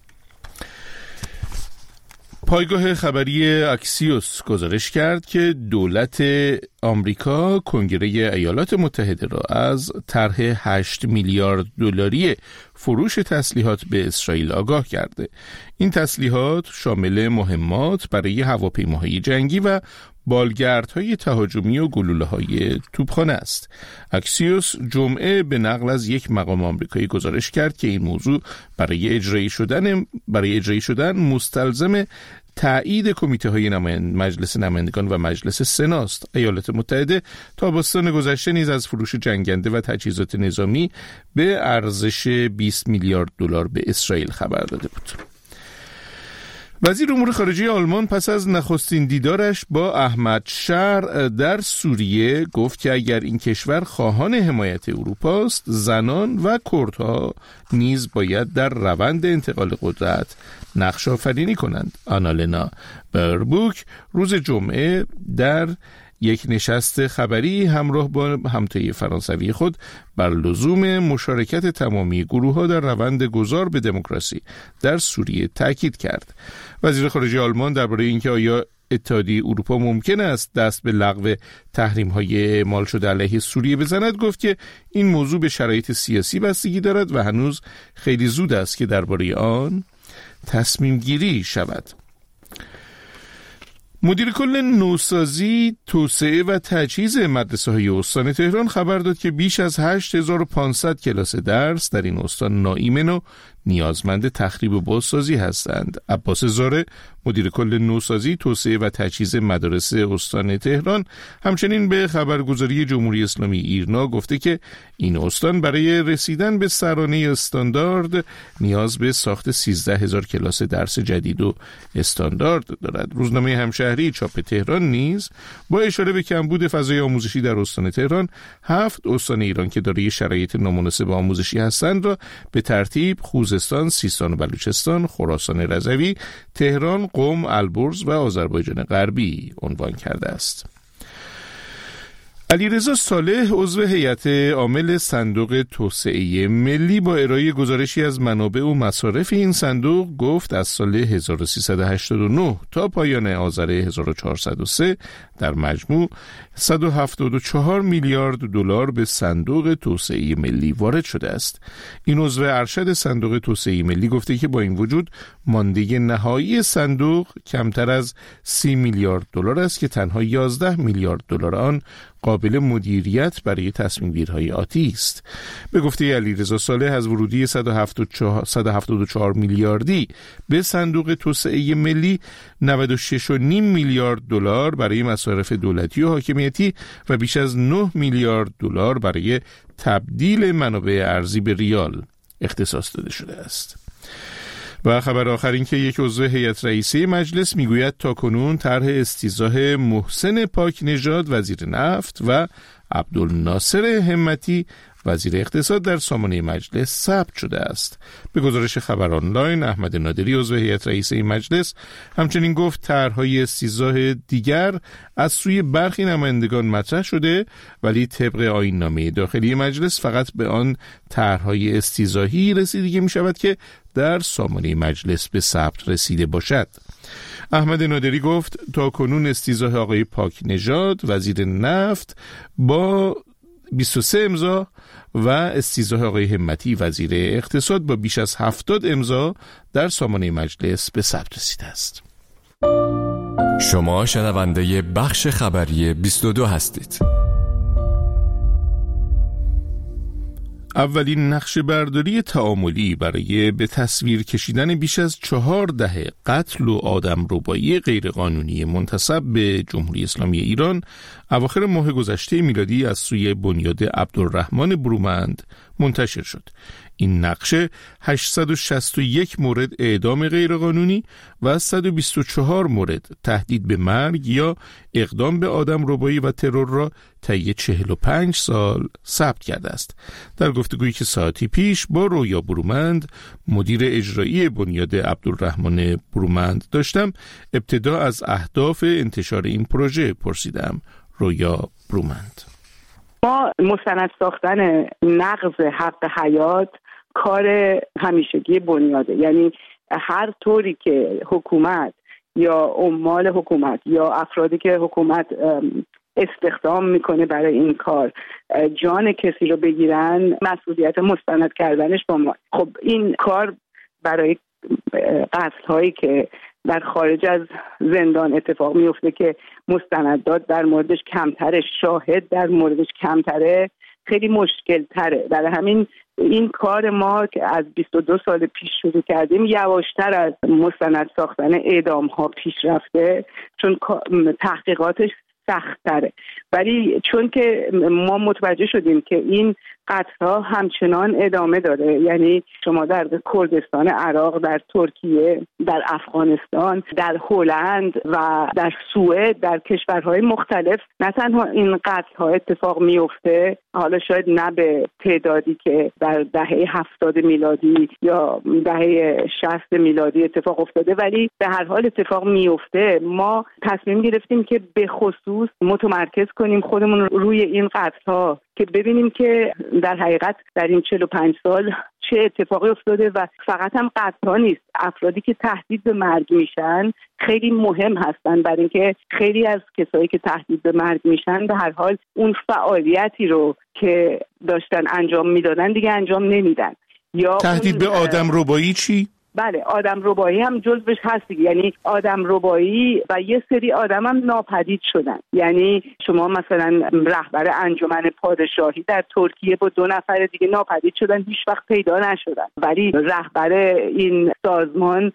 پایگاه خبری اکسیوس گزارش کرد که دولت آمریکا کنگره ایالات متحده را از طرح 8 میلیارد دلاری فروش تسلیحات به اسرائیل آگاه کرده. این تسلیحات شامل مهمات برای هواپیماهای جنگی و بالگردهای تهاجمی و گلوله‌های توپخانه است. اکسیوس جمعه به نقل از یک مقام آمریکایی گزارش کرد که این موضوع برای اجرایی شدن مستلزم تایید کمیته‌های مجلس نمایندگان و مجلس سناست. ایالات متحده تابستان گذشته نیز از فروش جنگنده و تجهیزات نظامی به ارزش 20 میلیارد دلار به اسرائیل خبر داده بود. وزیر امور خارجه آلمان پس از نخستین دیدارش با احمد شر در سوریه گفت که اگر این کشور خواهان حمایت اروپاست، زنان و کردها نیز باید در روند انتقال قدرت نقش آفرینی کنند. آنالنا بربوک روز جمعه در یک نشست خبری همراه با همتای فرانسوی خود بر لزوم مشارکت تمامی گروه‌ها در روند گذار به دموکراسی در سوریه تاکید کرد. وزیر خارجه آلمان درباره اینکه آیا اتحادیه اروپا ممکن است دست به لغو تحریم‌های اعمال شده علیه سوریه بزند گفت که این موضوع به شرایط سیاسی بستگی دارد و هنوز خیلی زود است که درباره آن تصمیم گیری شود. مدیر کل نوسازی، توسعه و تجهیز مدرسه‌های استان تهران خبر داد که بیش از 8500 کلاس درس در این استان ناایمن و نیازمند تخریب و بازسازی هستند. عباس زاره، مدیر کل نوسازی، توسعه و تجهیز مدارس استان تهران، همچنین به خبرگزاری جمهوری اسلامی ایرنا گفته که این استان برای رسیدن به سرانه استاندارد نیاز به ساخت 13000 کلاس درس جدید و استاندارد دارد. روزنامه همشهری چاپ تهران نیز با اشاره به کمبود فضای آموزشی در استان تهران 7 استان ایران که دارای شرایط نامناسب آموزشی هستند را به ترتیب خوزستان، سیستان و بلوچستان، خراسان رضوی، تهران، قم، البرز و آذربایجان غربی عنوان کرده است. علیرضا صالح عضو هیئت عامل صندوق توسعه ملی با ارائه گزارشی از منابع و مصارف این صندوق گفت از سال 1389 تا پایان آذر 1403 در مجموع 174 میلیارد دلار به صندوق توسعه ملی وارد شده است. این عضو ارشد صندوق توسعه ملی گفته که با این وجود مانده نهایی صندوق کمتر از 30 میلیارد دلار است که تنها 11 میلیارد دلار آن قابل مدیریت برای تصمیم گیری‌های آتی است. به گفته علیرضا صالح از ورودی 174 میلیاردی به صندوق توسعه ملی 96.5 میلیارد دلار برای مصارف دولتی و حاکمیتی و بیش از 9 میلیارد دلار برای تبدیل منابع ارزی به ریال اختصاص داده شده است. و خبر آخر این که یک عضو هیئت رئیسه مجلس میگوید تاکنون طرح استیضاح محسن پاک نژاد وزیر نفت و عبدالناصر همتی وزیر اقتصاد در سامانه مجلس ثبت شده است. به گزارش خبر آنلاین، احمد نادری عضو هیئت رئیسه مجلس همچنین گفت طرح‌های استیضاح دیگر از سوی برخی نمایندگان مطرح شده ولی طبق آیین‌نامه داخلی مجلس فقط به آن طرح‌های استیضاحی رسیدگی می‌شود که در سامانه مجلس به ثبت رسیده باشد. احمد نادری گفت تا کنون استیضاح آقای پاک نژاد وزیر نفت با 23 امضا و استیضاح آقای همتی وزیر اقتصاد با بیش از 70 امضا در سامانه مجلس به ثبت رسیده است. شما شنونده بخش خبری 22 هستید. اولین نقشه برداری تعاملی برای به تصویر کشیدن بیش از 4 دهه قتل و آدمربایی غیرقانونی منتسب به جمهوری اسلامی ایران اواخر ماه گذشته میلادی از سوی بنیاد عبدالرحمن برومند منتشر شد. این نقشه 861 مورد اعدام غیرقانونی و 124 مورد تهدید به مرگ یا اقدام به آدمربایی و ترور را طی 45 سال ثبت کرده است. در گفتگویی که ساعتی پیش با رویا برومند مدیر اجرایی بنیاد عبدالرحمن برومند داشتم، ابتدا از اهداف انتشار این پروژه پرسیدم. رویا برومند: ما مستند ساختن نقض حق حیات کار همیشگی بنیاده، یعنی هر طوری که حکومت یا عمال حکومت یا افرادی که حکومت استخدام میکنه برای این کار جان کسی رو بگیرن، مسئولیت مستند کردنش با ما. خب این کار برای قتل هایی که در خارج از زندان اتفاق میفته که مستندات در موردش کمتره، شاهد در موردش کمتره، خیلی مشکل تره. برای همین این کار ما که از 22 سال پیش شروع کردیم یواشتر از مستند ساختن اعدام ها پیش رفته، چون تحقیقاتش سخت‌تره. ولی چون که ما متوجه شدیم که این قتل‌ها همچنان ادامه داره، یعنی شما در کردستان عراق، در ترکیه، در افغانستان، در هلند و در سوئد، در کشورهای مختلف نه تنها این قتل‌ها اتفاق میفته، حالا شاید نه به تعدادی که در دهه 70 میلادی یا دهه 60 میلادی اتفاق افتاده، ولی به هر حال اتفاق میفته. ما تصمیم گرفتیم که به خصوص متمرکز کنیم خودمون روی این قتل‌ها که ببینیم که در حقیقت در این 45 سال چه اتفاقی افتاده و فقط هم قتل‌ها نیست، افرادی که تهدید به مرگ میشن خیلی مهم هستن، برای اینکه خیلی از کسایی که تهدید به مرگ میشن به هر حال اون فعالیتی رو که داشتن انجام میدادن دیگه انجام نمیدن. یا تهدید به آدمربایی چی؟ بله، آدمربایی هم جزوش هست دیگه، یعنی آدمربایی و یه سری آدم هم ناپدید شدن. یعنی شما مثلا رهبر انجمن پادشاهی در ترکیه با 2 نفر دیگه ناپدید شدن، هیچ وقت پیدا نشدن، ولی رهبر این سازمان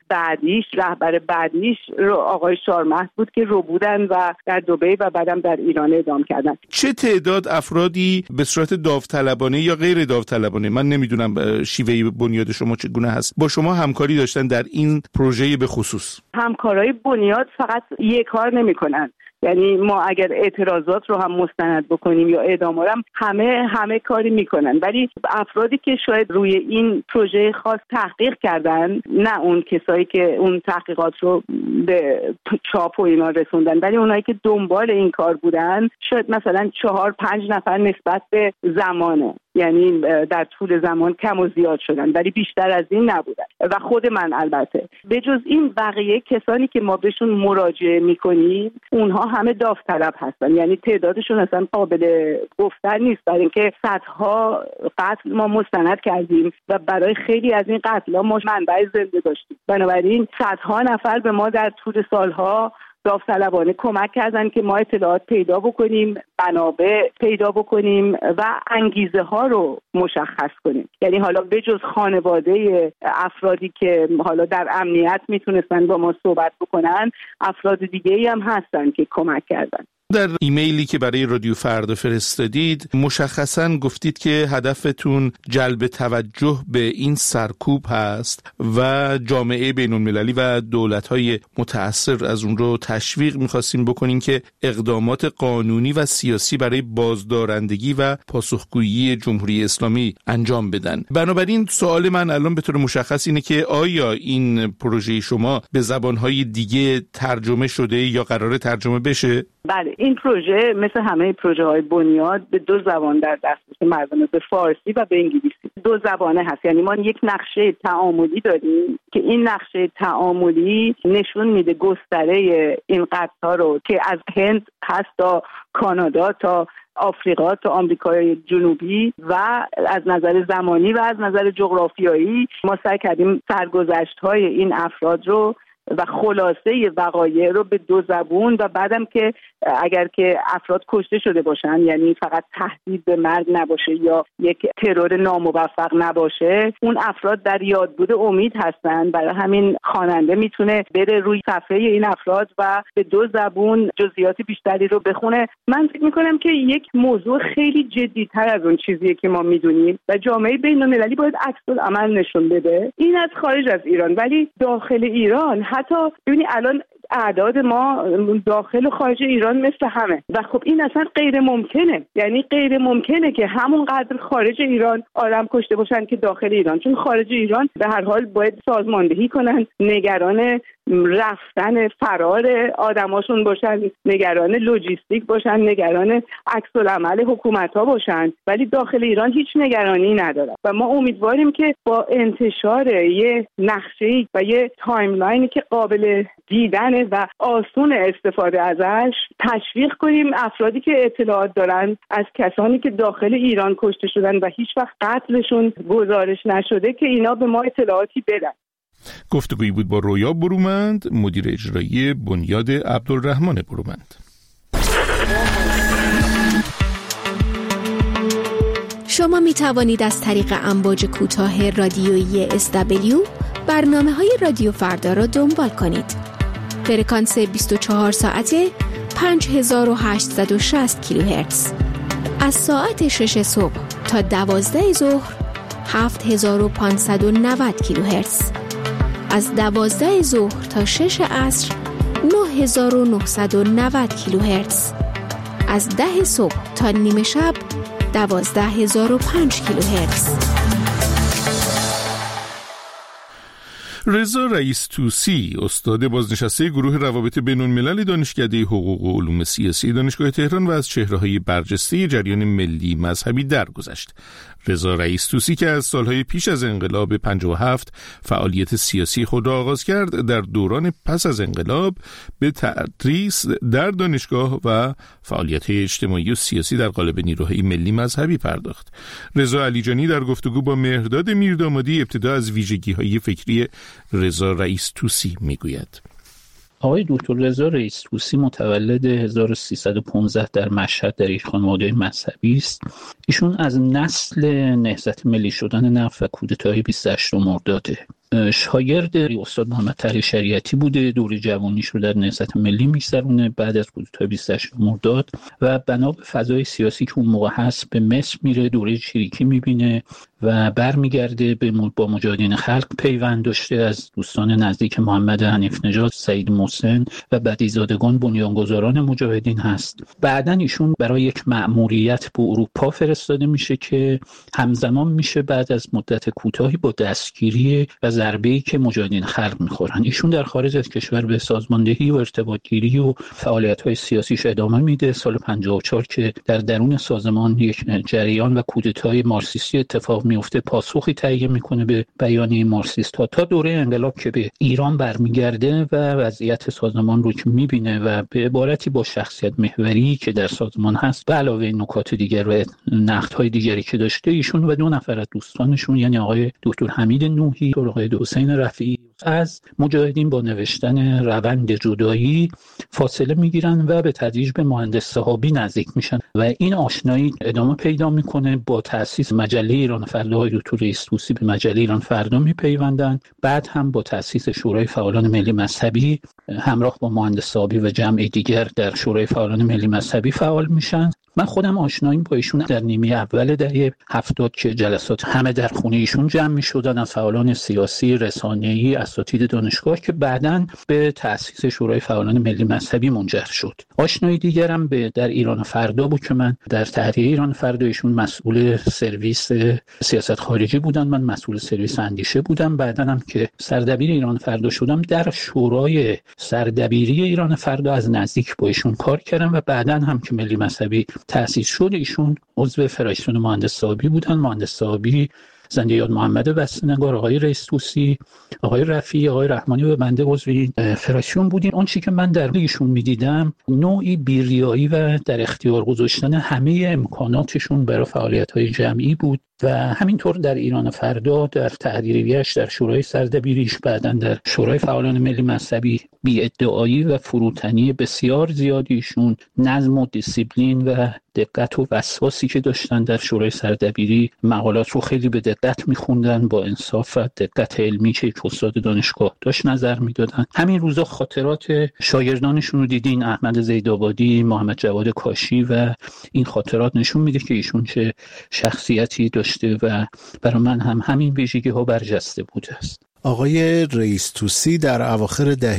رهبر بعدیش رو آقای شارمحت بود که رو بودن و در دبی و بعدم در ایران اعدام کردن. چه تعداد افرادی به صورت داوطلبانه یا غیر داوطلبانه، من نمیدونم شیوه بنیاد شما چگونه هست، با شما همکاری داشتن در این پروژه به خصوص؟ همکارای بنیاد فقط یک کار نمی‌کنن، یعنی ما اگر اعتراضات رو هم مستند بکنیم یا اعدام هم همه کاری میکنن، ولی افرادی که شاید روی این پروژه خاص تحقیق کردن، نه اون کسایی که اون تحقیقات رو به چاپ و اینا رسوندن، ولی اونایی که دنبال این کار بودن شاید مثلا 4-5 نفر نسبت به زمانه، یعنی در طول زمان کم و زیاد شدن، ولی بیشتر از این نبودن. و خود من البته به جز این بقیه کسانی که ما بهشون مراجعه میکنیم اونها همه داوطلب هستن، یعنی تعدادشون اصلا قابل گفتن نیست، برای اینکه صدها قتل ما مستند کردیم و برای خیلی از این قتل‌ها ما منبع زنده داشتیم. بنابراین صدها نفر به ما در طول سالها داوطلبانه کمک کردن که ما اطلاعات پیدا بکنیم، منابع پیدا بکنیم و انگیزه ها رو مشخص کنیم. یعنی حالا بجز خانواده افرادی که حالا در امنیت میتونستن با ما صحبت بکنن، افراد دیگه‌ای هم هستن که کمک کردن. در ایمیلی که برای رادیو فردا فرستادید مشخصاً گفتید که هدفتون جلب توجه به این سرکوب هست و جامعه بین‌المللی و دولت‌های متأثر از اون رو تشویق می‌خواستین بکنین که اقدامات قانونی و سیاسی برای بازدارندگی و پاسخگویی جمهوری اسلامی انجام بدن. بنابراین سوال من الان به طور مشخص اینه که آیا این پروژه شما به زبان‌های دیگه ترجمه شده یا قراره ترجمه بشه؟ بله، این پروژه مثل همه پروژه های بنیاد به 2 زبان در دسترس مردم، به فارسی و به انگلیسی. 2 زبانه هست. یعنی ما یک نقشه تعاملی داریم که این نقشه تعاملی نشون میده گستره این قطع‌ها رو که از هند هست تا کانادا تا آفریقا تا آمریکای جنوبی و از نظر زمانی و از نظر جغرافیایی ما سعی کردیم سرگذشت‌های این افراد رو و خلاصه وقایع رو به 2 زبون و بعدم که اگر که افراد کشته شده باشن، یعنی فقط تهدید به مرگ نباشه یا یک ترور ناموفق نباشه، اون افراد در یادبود امید هستن. برای همین خواننده میتونه بره روی صفحه این افراد و به 2 زبون جزئیات بیشتری رو بخونه. من فکر میکنم که یک موضوع خیلی جدی‌تر از اون چیزیه که ما میدونیم و جامعه بین‌المللی باید عکس‌العمل نشون بده. این از خارج از ایران، ولی داخل ایران حتی ببینی الان اعداد ما داخل و خارج ایران مثل همه و خب این اصلا غیر ممکنه. یعنی غیر ممکنه که همونقدر خارج ایران آدم کشته باشن که داخل ایران، چون خارج ایران به هر حال باید سازماندهی کنن، نگران رفتن فرار آدماشون باشن، نگران لوجیستیک باشن، نگران عکس‌العمل حکومت‌ها باشن، ولی داخل ایران هیچ نگرانی ندارن و ما امیدواریم که با انتشار یه نقشه‌ای و یه تایملاینی که قابل دیدن و آسون استفاده ازش تشویق کنیم افرادی که اطلاعات دارن از کسانی که داخل ایران کشته شدن و هیچ وقت قتلشون گزارش نشده که اینا به ما اطلاعاتی بدن. گفتگویی بود با رویا برومند، مدیر اجرایی بنیاد عبدالرحمن برومند. شما می توانید از طریق امواج کوتاه رادیویی SW برنامه‌های رادیو فردا را دنبال کنید. فرکانس 24 ساعته 5860 کیلوهرتز. از ساعت 6 صبح تا 12 ظهر 7590 کیلوهرتز. از 12 ظهر تا 6 عصر 9990 کیلوهرتز. از 10 صبح تا نیمه شب 12005 کیلوهرتز. رضا رئیس توسی، استاد بازنشسته گروه روابط بین‌الملل دانشکده حقوق و علوم سیاسی دانشگاه تهران و از چهره‌های برجسته جریان ملی مذهبی درگذشت. رضا رئیس توسی که از سالهای پیش از انقلاب 57 فعالیت سیاسی خود را آغاز کرد، در دوران پس از انقلاب به تدریس در دانشگاه و فعالیت‌های اجتماعی و سیاسی در قالب نیروهای ملی مذهبی پرداخت. رضا علیجانی در گفتگو با مهرداد میردامادی ابتدا از ویژگی‌های فکری رضا رئیس توسی میگوید. آقای دکتر رضا رئیس توسی متولد 1315 در مشهد در یک خانواده مذهبی است. ایشون از نسل نهضت ملی شدن نفت و کودتای 28 مرداده. شاگرد استاد محمد طاهر شریعتی بوده، دوره جوانیش رو در نهضت ملی می‌گذرونه بعد از کودتای 28 مرداد و بنا به فضای سیاسی که اون موقع هست به مصر میره، دوره چریکی میبینه و برمیگرده با مجاهدین خلق پیوند داشته. از دوستان نزدیک محمد حنیف نژاد، سید محسن و بدیزادگان بنیانگذاران مجاهدین هست. بعداً ایشون برای یک مأموریت به اروپا فرستاده میشه که همزمان میشه بعد از مدت کوتاهی با دستگیری و ضربه‌ای که مجاهدین خلق میخورن. ایشون در خارج از کشور به سازماندهی و ارتباطگیری و فعالیت‌های سیاسیش ادامه میده. سال 54 که در درون سازمان یک جریان و کودتای مارکسیستی اتفاق میفته، پاسخی تهیه میکنه به بیانیه مارکسیست‌ها تا دوره انقلاب که به ایران برمیگرده و وضعیت سازمان رو که میبینه و به عبارتی با شخصیت محوری که در سازمان هست به علاوه نکات دیگر و نقدهای دیگری که داشته، ایشون و 2 نفر از دوستانشون یعنی آقای دکتر حمید نوحی و آقای حسین رفیعی از مجاهدین با نوشتن روند جدایی فاصله میگیرن و به تدریج به مهندس صحابی نزدیک میشن و این آشنایی ادامه پیدا میکنه. با تأسیس مجله ایران فردا های دکتر رئیس توسی به مجله ایران فردا میپیوندن. بعد هم با تأسیس شورای فعالان ملی مذهبی همراه با مهندس صحابی و جمع دیگر در شورای فعالان ملی مذهبی فعال میشن من خودم آشناییم با ایشون در نیمه اول دهه 70 که جلسات همه در خونه ایشون جمع می‌شدن، از فعالان سیاسی، رسانه‌ای، اساتید دانشگاه، که بعداً به تأسیس شورای فعالان ملی مذهبی منجر شد. آشنایی دیگرم در ایران فردا بود که من در تحریه ایران فردا ایشون مسئول سرویس سیاست خارجی بودن، من مسئول سرویس اندیشه بودم. بعداً هم که سردبیر ایران فردا شدم، در شورای سردبیری ایران فردا از نزدیک با ایشون کار کردم و بعداً هم که ملی مذهبی تأسیس شد ایشون عضو فدراسیون مهندس صاحبی بودن. مهندس صاحبی زنده یاد محمد بسته‌نگار، آقای رئیس طوسی، آقای رفیعی، آقای رحمانی و بنده عضو این فدراسیون بودیم. اون چیزی که من در ایشون می‌دیدم نوعی بی‌ریایی و در اختیار گذاشتن همه امکاناتشون برای فعالیت‌های جمعی بود و همینطور در ایران فردا، در تحریریه‌اش، در شورای سردبیریش، بعداً در شورای فعالان ملی مذهبی، بی‌ادعایی و فروتنی بسیار زیادیشون، نظم و دیسیپلین و دقت و وسواسی که داشتن در شورای سردبیری، مقالات رو خیلی به دقت می‌خوندن، با انصاف و دقت علمی که یک استاد دانشگاه داشت نظر می‌دادن. همین روزا خاطرات شاگردانشون رو دیدین، احمد زیدآبادی، محمد جواد کاشی، و این خاطرات نشون میده که ایشون چه شخصیتی داشته و برای من هم همین ویژگی‌ها برجسته بوده است. آقای رئیس طوسی در اواخر دهه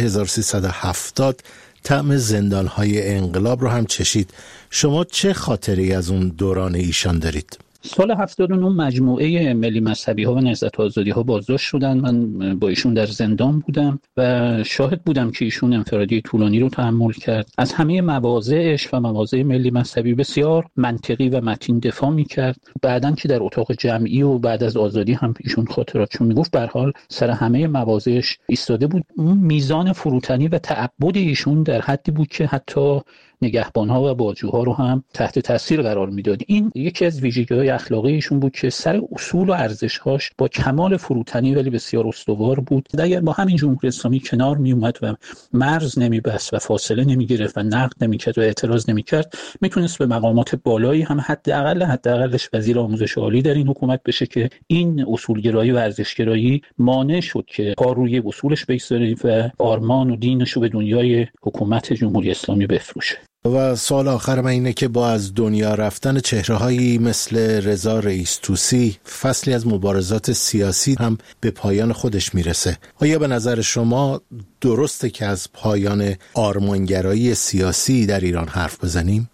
1370 طعم زندان‌های انقلاب رو هم چشید. شما چه خاطری از اون دوران ایشان دارید؟ سال 79 مجموعه ملی مذهبی ها و نهضت آزادی ها بازداشت شدن. من با ایشون در زندان بودم و شاهد بودم که ایشون انفرادی طولانی رو تحمل کرد. از همه مواضعش و مواضع ملی مذهبی بسیار منطقی و متین دفاع می‌کرد. بعدن که در اتاق جمعی و بعد از آزادی هم ایشون خاطراتشو میگفت، به هر حال سر همه مواضعش ایستاده بود. اون میزان فروتنی و تعبد ایشون در حدی بود که حتی نگهبان‌ها و بازجوها رو هم تحت تاثیر قرار میداد. این یکی از ویژگی‌های اخلاقی ایشون بود که سر اصول و ارزش‌هاش با کمال فروتنی ولی بسیار استوار بود. اگر با همین جمهوری اسلامی کنار میومد و مرز نمیبست و فاصله نمیگرفت و نقد نمیکرد و اعتراض نمیکرد، میتونست به مقامات بالایی هم حداقلش وزیر آموزش عالی در این حکومت بشه که این اصولگرایی و ارزشگرایی مانع شد که پا روی اصولش بگذاره و آرمان و دینش رو به دنیای حکومت جمهوری اسلامی بفروشه. و سوال آخر من اینه که با از دنیا رفتن چهره‌هایی مثل رضا رئیس طوسی، فصلی از مبارزات سیاسی هم به پایان خودش میرسه. آیا به نظر شما درسته که از پایان آرمانگرایی سیاسی در ایران حرف بزنیم؟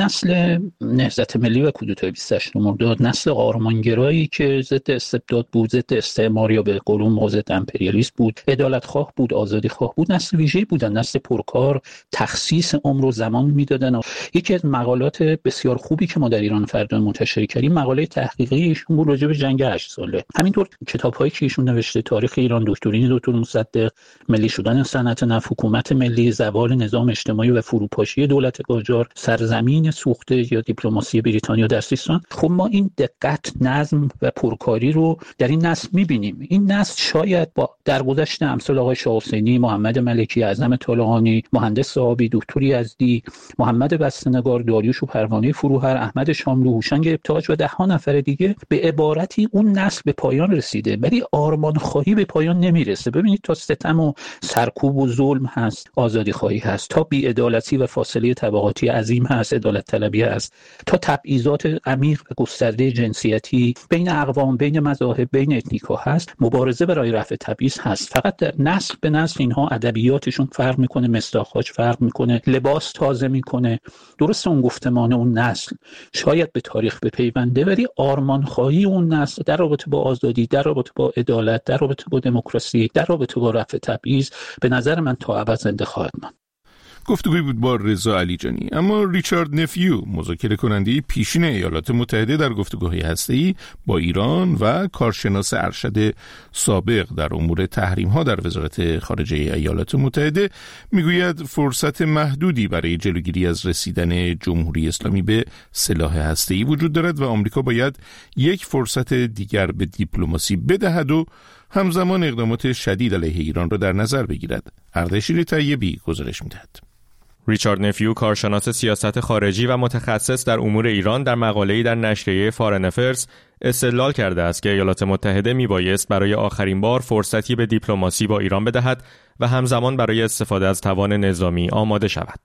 نسل نهضت ملی و کودتای 28 مرداد نسل آرمانگرایی که ضد استبداد بود، ضد استعمار یا به قولون ضد امپریالیسم بود، عدالت‌خواه بود، آزادی‌خواه بود، نسل ویژه‌ای بودن، نسل پرکار، تخصیص عمر و زمان میدادن. یکی از مقالات بسیار خوبی که ما در ایران فردا منتشر کردیم مقاله تحقیقی ایشون بود راجع به جنگ 8 ساله. همینطور کتاب‌هایی که ایشون نوشته، تاریخ ایران، دکترین دکتر مصدق، ملی شدن صنعت نفت، حکومت ملی، زوال نظام اجتماعی و فروپاشی دولت قاجار، سرزمین سوخته یا دیپلماسی بریتانیا در سیستان. خب ما این دقت، نظم و پرکاری رو در این نسل می‌بینیم. این نسل شاید با درگذشت امثال آقای شاه حسینی، محمد ملکی، اعظم طالقانی، مهندس صاحبی، دکتر یزدی، محمد بسته‌نگار، داریوش و پروانه فروهر، احمد شاملو، هوشنگ ابتهاج و ده ها نفر دیگه به عبارتی اون نسل به پایان رسیده، ولی آرمان خواهی به پایان نمیرسه. ببینید تا ستم و سرکوب و ظلم هست، آزادی خواهی هست، تا بی‌عدالتی و فاصله طبقاتی عظیم هست، عدالت طلبی هست، تا تبعیضات عمیق و گسترده جنسیتی بین اقوام، بین مذاهب، بین اتنیک‌ها هست، مبارزه برای رفع تبعیض هست. فقط در نسل به نسل اینها ادبیاتشون فرق میکنه، مصداق‌هاش فرق میکنه، لباس تازه میکنه. درست اون گفتمان اون نسل شاید به تاریخ بپیونده، ولی آرمان‌خواهی اون نسل در رابطه با آزادی، در رابطه با عدالت، در رابطه با دموکراسی، در رابطه با رفع تبعیض به نظر من تا ابد زنده خواهد ماند. گفتگوی بود با رضا علیجانی. اما ریچارد نفیو، مذاکره کننده پیشین ایالات متحده در گفتگوهای هسته‌ای با ایران و کارشناس ارشد سابق در امور تحریم‌ها در وزارت خارجه ایالات متحده، میگوید فرصت محدودی برای جلوگیری از رسیدن جمهوری اسلامی به سلاح هسته‌ای وجود دارد و آمریکا باید یک فرصت دیگر به دیپلماسی بدهد و همزمان اقدامات شدید علیه ایران را در نظر بگیرد. اردشیر طیبی گزارش می‌دهد. ریچارد نفیو، کارشناس سیاست خارجی و متخصص در امور ایران، در مقاله‌ای در نشریه فارن افرز استدلال کرده است که ایالات متحده میبایست برای آخرین بار فرصتی به دیپلماسی با ایران بدهد و همزمان برای استفاده از توان نظامی آماده شود.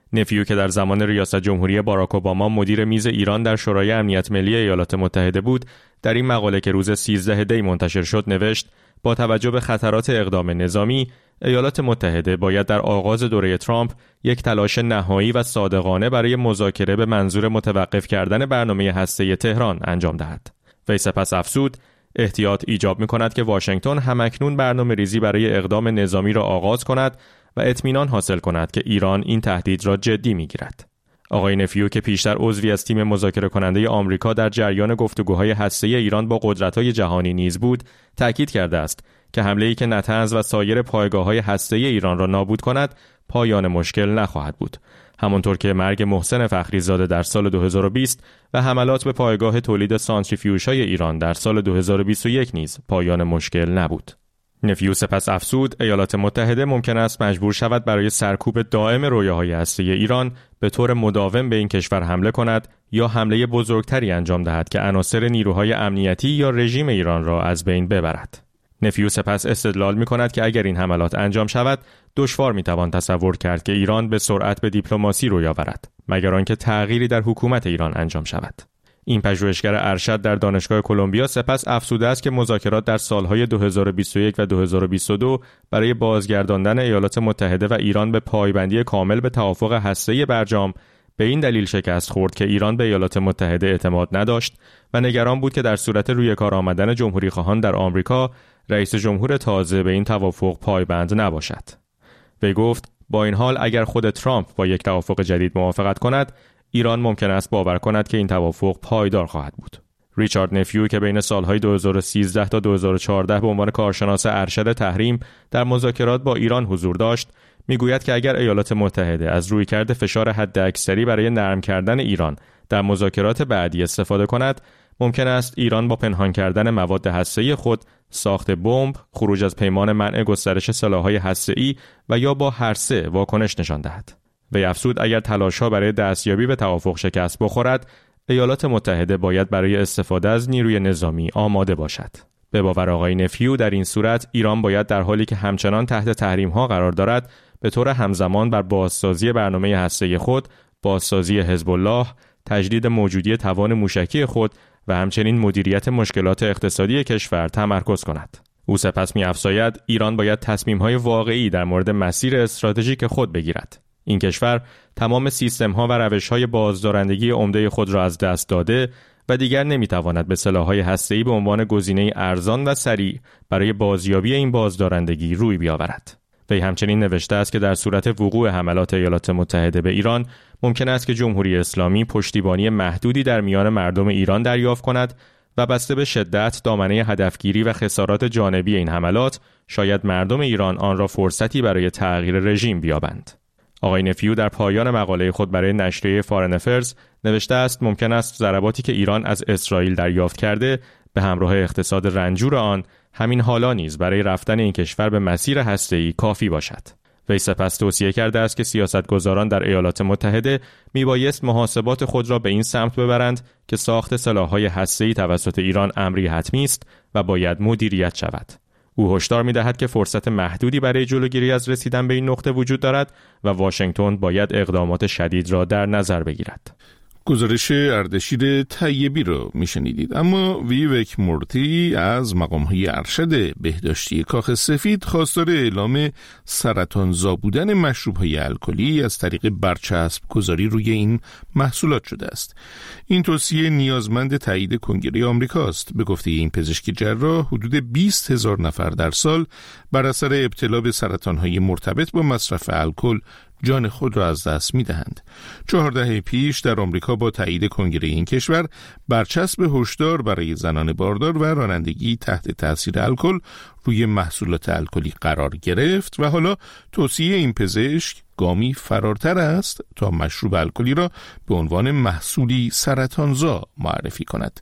نفیو که در زمان ریاست جمهوری باراک اوباما مدیر میز ایران در شورای امنیت ملی ایالات متحده بود، در این مقاله که روز 13 دی منتشر شد نوشت: با توجه به خطرات اقدام نظامی، ایالات متحده باید در آغاز دوره ترامپ یک تلاش نهایی و صادقانه برای مذاکره به منظور متوقف کردن برنامه هسته‌ای تهران انجام دهد. وی سپس افزود: احتیاط ایجاب می‌کند که واشنگتن همکنون برنامه‌ریزی برای اقدام نظامی را آغاز کند و اطمینان حاصل کند که ایران این تهدید را جدی می‌گیرد. آقای نفیو که پیشتر عضوی از تیم مذاکره کننده آمریکا در جریان گفتگوهای هسته‌ای ایران با قدرت‌های جهانی نیز بود، تاکید کرده است که حمله‌ای که نطنز و سایر پایگاه‌های هسته‌ای ایران را نابود کند، پایان مشکل نخواهد بود. همانطور که مرگ محسن فخریزاده در سال 2020 و حملات به پایگاه تولید سانتریفیوژهای ایران در سال 2021 نیز پایان مشکل نبود. نفیو سپس افزود: ایالات متحده ممکن است مجبور شود برای سرکوب دائم رویاهای هسته‌ای ایران به طور مداوم به این کشور حمله کند یا حمله بزرگتری انجام دهد که عناصر نیروهای امنیتی یا رژیم ایران را از بین ببرد. نفیو سپس استدلال می‌کند که اگر این حملات انجام شود، دشوار می‌توان تصور کرد که ایران به سرعت به دیپلماسی روی آورد، مگر آنکه تغییری در حکومت ایران انجام شود. این پژوهشگر ارشد در دانشگاه کلمبیا سپس افزوده است که مذاکرات در سالهای 2021 و 2022 برای بازگرداندن ایالات متحده و ایران به پایبندی کامل به توافق هسته‌ای برجام به این دلیل شکست خورد که ایران به ایالات متحده اعتماد نداشت و نگران بود که در صورت روی کار آمدن جمهوری خواهان در آمریکا، رئیس جمهور تازه به این توافق پایبند نباشد. وی گفت: با این حال اگر خود ترامپ با یک توافق جدید موافقت کند، ایران ممکن است باور کند که این توافق پایدار خواهد بود. ریچارد نفیو که بین سالهای 2013 تا 2014 به عنوان کارشناس ارشد تحریم در مذاکرات با ایران حضور داشت، میگوید که اگر ایالات متحده از رویکرد فشار حداکثری برای نرم کردن ایران در مذاکرات بعدی استفاده کند، ممکن است ایران با پنهان کردن مواد هسته‌ای خود، ساخت بمب، خروج از پیمان منع گسترش سلاح‌های هسته‌ای و یا با هر سه واکنش نشان دهد. وی افزود اگر تلاش‌ها برای دستیابی به توافق شکست بخورد، ایالات متحده باید برای استفاده از نیروی نظامی آماده باشد. به باور آقای نفیو در این صورت ایران باید در حالی که همچنان تحت تحریم‌ها قرار دارد، به طور همزمان بر بازسازی برنامه هسته‌ای خود، بازسازی حزب الله، تجدید موجودی توان موشکی خود و همچنین مدیریت مشکلات اقتصادی کشور تمرکز کند. او سپس می‌افزاید ایران باید تصمیم‌های واقعی در مورد مسیر استراتژیک خود بگیرد. این کشور تمام سیستم‌ها و روش‌های بازدارندگی عمده خود را از دست داده و دیگر نمی‌تواند به سلاح‌های هسته‌ای به عنوان گزینه ارزان و سریع برای بازیابی این بازدارندگی روی بیاورد. وی همچنین نوشته است که در صورت وقوع حملات ایالات متحده به ایران، ممکن است که جمهوری اسلامی پشتیبانی محدودی در میان مردم ایران دریافت کند و بسته به شدت دامنه هدفگیری و خسارات جانبی این حملات، شاید مردم ایران آن را فرصتی برای تغییر رژیم بیابند. آقای نفیو در پایان مقاله خود برای نشریه فارن افرز نوشته است ممکن است ضرباتی که ایران از اسرائیل دریافت کرده به همراه اقتصاد رنجور آن همین حالا نیز برای رفتن این کشور به مسیر هسته‌ای کافی باشد. وی سپس توصیه کرده است که سیاستگزاران در ایالات متحده میبایست محاسبات خود را به این سمت ببرند که ساخت سلاح‌های هسته‌ای توسط ایران امری حتمی است و باید مدیریت شود. او هشدار می‌دهد که فرصت محدودی برای جلوگیری از رسیدن به این نقطه وجود دارد و واشنگتن باید اقدامات شدید را در نظر بگیرد. گزارش اردشیر طیبی رو میشنیدید. اما ویوک مورتی از مقام‌های ارشد بهداشتی کاخ سفید خواستار اعلام سرطانزا بودن مشروب‌های الکلی از طریق برچسب گذاری روی این محصولات شده است. این توصیه نیازمند تایید کنگره آمریکاست. به گفته این پزشک جراح، حدود 20,000 نفر در سال بر اثر ابتلا به سرطان‌های مرتبط با مصرف الکل جان خود را از دست می‌دهند. 4 دهه پیش در آمریکا با تایید کنگره این کشور برچسب هشدار برای زنان باردار و رانندگی تحت تاثیر الکل روی محصولات الکلی قرار گرفت و حالا توصیه این پزشک گامی فراتر است تا مشروب الکلی را به عنوان محصولی سرطانزا معرفی کند.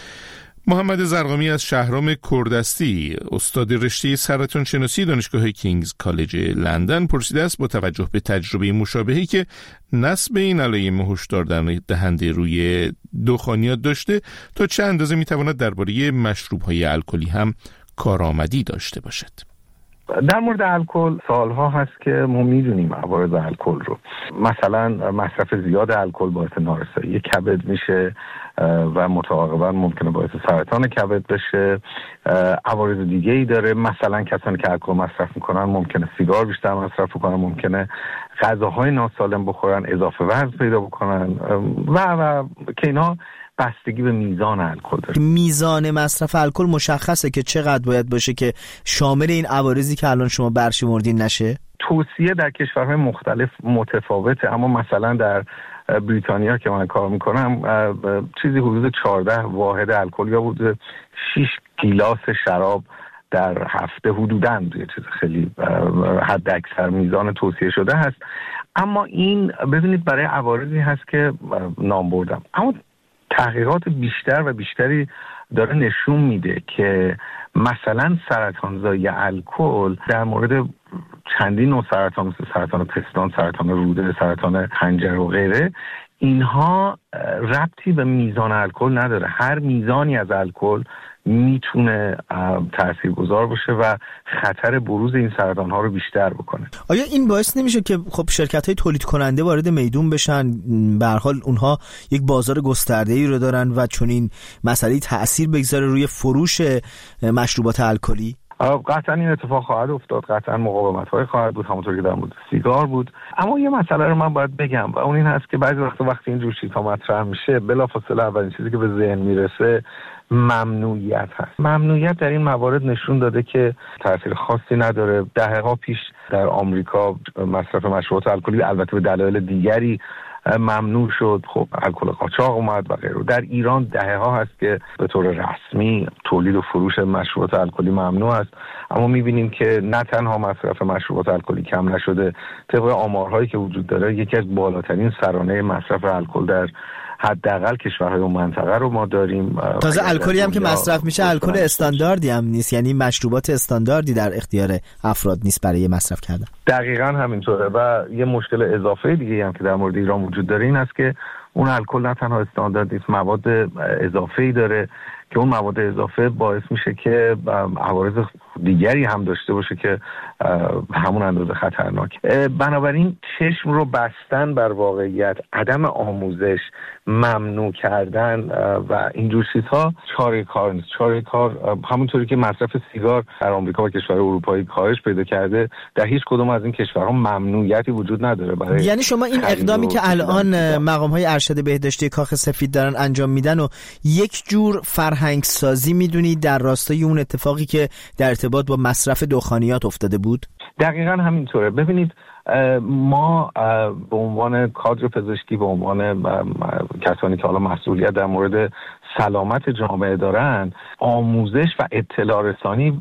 محمد زرقامی از شهرام کردستی، استاد رشته سرطان شناسی دانشگاه کینگز کالج لندن، پرسیده است با توجه به تجربه مشابهی که نصب این علایم هشدار دهنده روی دخانیات داشته، تا چه اندازه میتواند درباره مشروب‌های الکلی هم کارآمدی داشته باشد؟ در مورد الکل سالها هست که ما میدونیم عوارض الکل رو. مثلا مصرف زیاد الکل باعث نارسایی کبد میشه و متعاقبا ممکنه باعث سرطان کبد بشه. عوارض دیگه ای داره، مثلا کسانی که الکل مصرف میکنن ممکنه سیگار بیشتر مصرف کنن، ممکنه غذاهای ناسالم بخورن، اضافه وزن پیدا بکنن و که اینا بستگی به میزان الکل داره. میزان مصرف الکل مشخصه که چقدر باید باشه که شامل این عوارضی که الان شما برشمردین نشه؟ توصیه در کشورهای مختلف متفاوته، اما مثلا در بریتانیا که من کار میکنم چیزی حدود 14 واحد الکل یا حدود 6 گیلاس شراب در هفته حدوداً یه چیز خیلی حد اکثر میزان توصیه شده هست. اما این ببینید برای عوارضی هست که نام بردم، اما تحقیقات بیشتر و بیشتری داره نشون میده که مثلا سرطانزایی الکل در مورد چندین نوع سرطان مثل سرطان پستان، سرطان روده، سرطان حنجره و غیره، اینها ربطی به میزان الکل نداره. هر میزانی از الکل میتونه تاثیرگذار باشه و خطر بروز این سرطان ها رو بیشتر بکنه. آیا این باعث نمیشه که خب شرکت های تولید کننده وارد میدون بشن؟ به هر حال اونها یک بازار گسترده‌ای رو دارن و چون این مسئله تأثیر بگذاره روی فروش مشروبات الکلی؟ قطعا این اتفاق خواهد افتاد، قطعا مقاومت‌های خواهد بود، همونطور که در مورد سیگار بود. اما یه مسئله رو من باید بگم و اون این هست که بعضی وقتی اینجور چیزها مطرح میشه بلافاصله اولین چیزی که به ذهن میرسه ممنوعیت هست. ممنوعیت در این موارد نشون داده که تاثیر خاصی نداره. دهه‌ها پیش در آمریکا مصرف مشروبات الکلی البته به دلایل دیگری ممنوع شد، خب الکل قاچاق اومد و غیره. در ایران دهه‌ها هست که به طور رسمی تولید و فروش مشروبات الکلی ممنوع است، اما می‌بینیم که نه تنها مصرف مشروبات الکلی کم نشده، طبق آمارهایی که وجود داره یکی از بالاترین سرانه مصرف الکل در حداقل کشورهای اون منطقه رو ما داریم. تازه الکلی هم که مصرف میشه الکل استانداردی هم نیست، یعنی مشروبات استانداردی در اختیار افراد نیست برای مصرف کردن. دقیقاً همینطوره. و یه مشکل اضافه دیگه هم که در مورد ایران وجود داره این است که اون الکل نه تنها استاندارد نیست، مواد اضافه‌ای داره که اون مواد اضافه باعث میشه که عوارض دیگری هم داشته باشه که همون اندازه خطرناک. بنابراین چشم رو بستن بر واقعیت، عدم آموزش، ممنوع کردن و اینجور چیزها چاره کار نیست. چاره کار همونطوری که مصرف سیگار در آمریکا و کشورهای اروپایی کاهش پیدا کرده، در هیچ کدوم از این کشورها ممنوعیتی وجود نداره برای. یعنی شما این اقدامی که الان مقام‌های ارشد بهداشتی کاخ سفید دارن انجام میدن و یک جور فرهنگ سازی میدونید در راستای اون اتفاقی که در ارتباط با مصرف دخانیات افتاده بود؟ دقیقاً همینطوره. ببینید ما به عنوان کادر پزشکی، به عنوان کسانی که حالا مسئولیت در مورد سلامت جامعه دارن، آموزش و اطلاع رسانی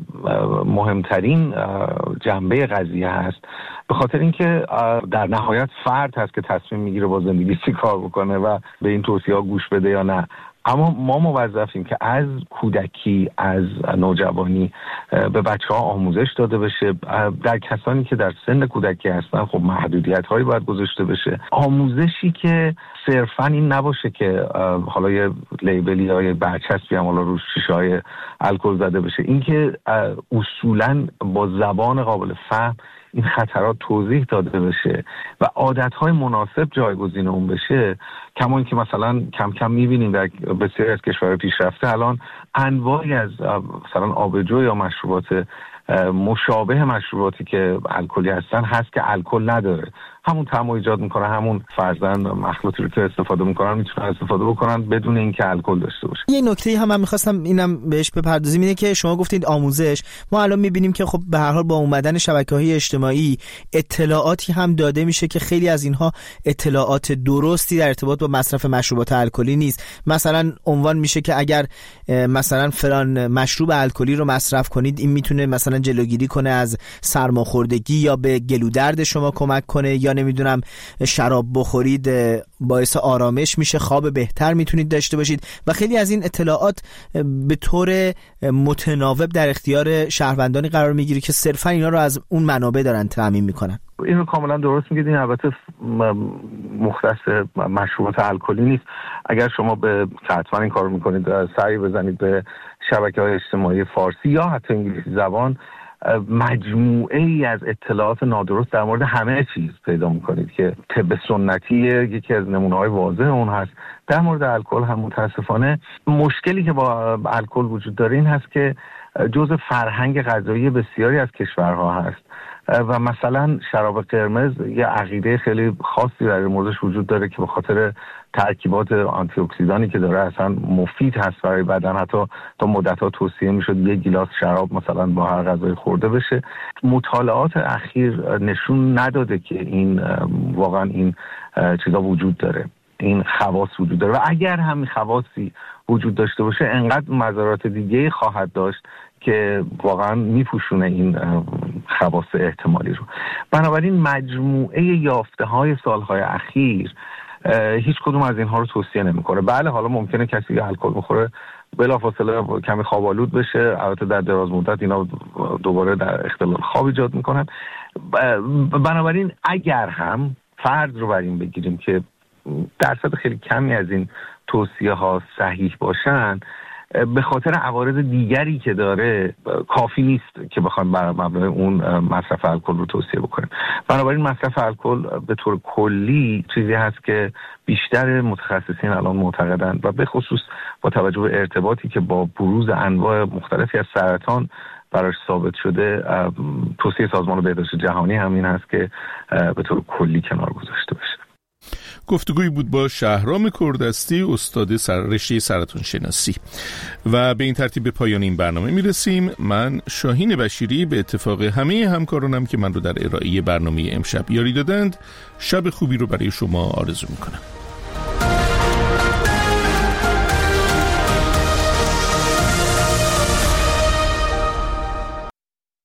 مهمترین جنبه قضیه هست، به خاطر اینکه در نهایت فرد هست که تصمیم میگیره با زندگی چی کار بکنه و به این توصیه‌ها گوش بده یا نه. اما ما موظفیم که از کودکی، از نوجوانی به بچه‌ها آموزش داده بشه. در کسانی که در سن کودکی هستن خب محدودیت‌هایی باید گذاشته بشه. آموزشی که صرفاً این نباشه که حالا یه لیبلی یا یه برچسبی هم حالا روش شیشه‌های الکل زده بشه، این که اصولاً با زبان قابل فهم این خطرات توضیح داده بشه و عادت‌های مناسب جایگزین اون بشه. کما اینکه مثلا کم کم می‌بینیم در بسیاری از کشورهای پیشرفته الان انواعی از مثلا آبجو یا مشروبات مشابه مشروباتی که الکلی هستن هست که الکل نداره، همون طعم ایجاد میکنه، همون فرضاً مخلوطی رو که استفاده میکنن میتونن استفاده بکنن بدون اینکه الکل داشته باشه. یه نکته هم من میخواستم اینم بهش بپردازیم، اینه که شما گفتید آموزش. ما الان میبینیم که خب به هر حال با اومدن شبکه‌های اجتماعی اطلاعاتی هم داده میشه که خیلی از اینها اطلاعات درستی در ارتباط با مصرف مشروبات الکلی نیست. مثلا عنوان میشه که اگر مثلا فلان مشروب الکلی رو مصرف کنید این میتونه مثلا جلوگیری کنه از سرماخوردگی یا به گلودرد شما کمک کنه، یا نمیدونم شراب بخورید باعث آرامش میشه، خواب بهتر میتونید داشته باشید و خیلی از این اطلاعات به طور متناوب در اختیار شهروندانی قرار میگیره که صرفا اینا رو از اون منابع دارن تامین میکنن. این رو کاملا درست میگید. این البته مختص مشروبات الکلی نیست. اگر شما به حتما این کارو میکنید سعی بزنید به شبکه‌های اجتماعی فارسی یا حتی انگلیسی زبان مجموعه ای از اطلاعات نادرست در مورد همه چیز پیدا میکنید که طب سنتی یکی از نمونه‌های واضح اون هست. در مورد الکل هم متاسفانه مشکلی که با الکل وجود داره این هست که جزء فرهنگ غذایی بسیاری از کشورها هست و مثلا شراب قرمز یه عقیده خیلی خاصی در موردش وجود داره که به خاطر ترکیبات آنتی اکسیدانی که داره اصلا مفید هست برای بدن. حتی تا مدت‌ها توصیه میشد یک گیلاس شراب مثلا با هر غذای خورده بشه. مطالعات اخیر نشون نداده که این واقعا این چیزا وجود داره، این خواص وجود داره و اگر همین خواصی وجود داشته باشه انقدر مضرات دیگه خواهد داشت که واقعا میپوشونه این خواص احتمالی رو. بنابراین مجموعه یافته‌های سالهای اخیر هیچ کدوم از اینها رو توصیه نمیکنه. بله حالا ممکنه کسی الکل بخوره بلافاصله کمی خواب آلود بشه، البته در دراز مدت اینا دوباره در اختلال خواب ایجاد میکنن. بنابراین اگر هم فرض رو بر این بگیریم که درصد خیلی کمی از این توصیه ها صحیح باشن، به خاطر عوارض دیگری که داره کافی نیست که بخوایم بر مبنای اون مصرف الکل رو توصیه بکنیم. بنابراین مصرف الکل به طور کلی چیزی هست که بیشتر متخصصین الان معتقدند و به خصوص با توجه به ارتباطی که با بروز انواع مختلفی از سرطان براش ثابت شده، توصیه سازمان بهداشت جهانی همین هست که به طور کلی کنار گذاشته بشه. گفتگویی بود با شهرام کردستی، استاد رشته سرطان شناسی. و به این ترتیب به پایان این برنامه میرسیم. من شاهین بشیری به اتفاق همه همکارانم که من رو در ارائه برنامه امشب یاری دادند، شب خوبی رو برای شما آرزو میکنم.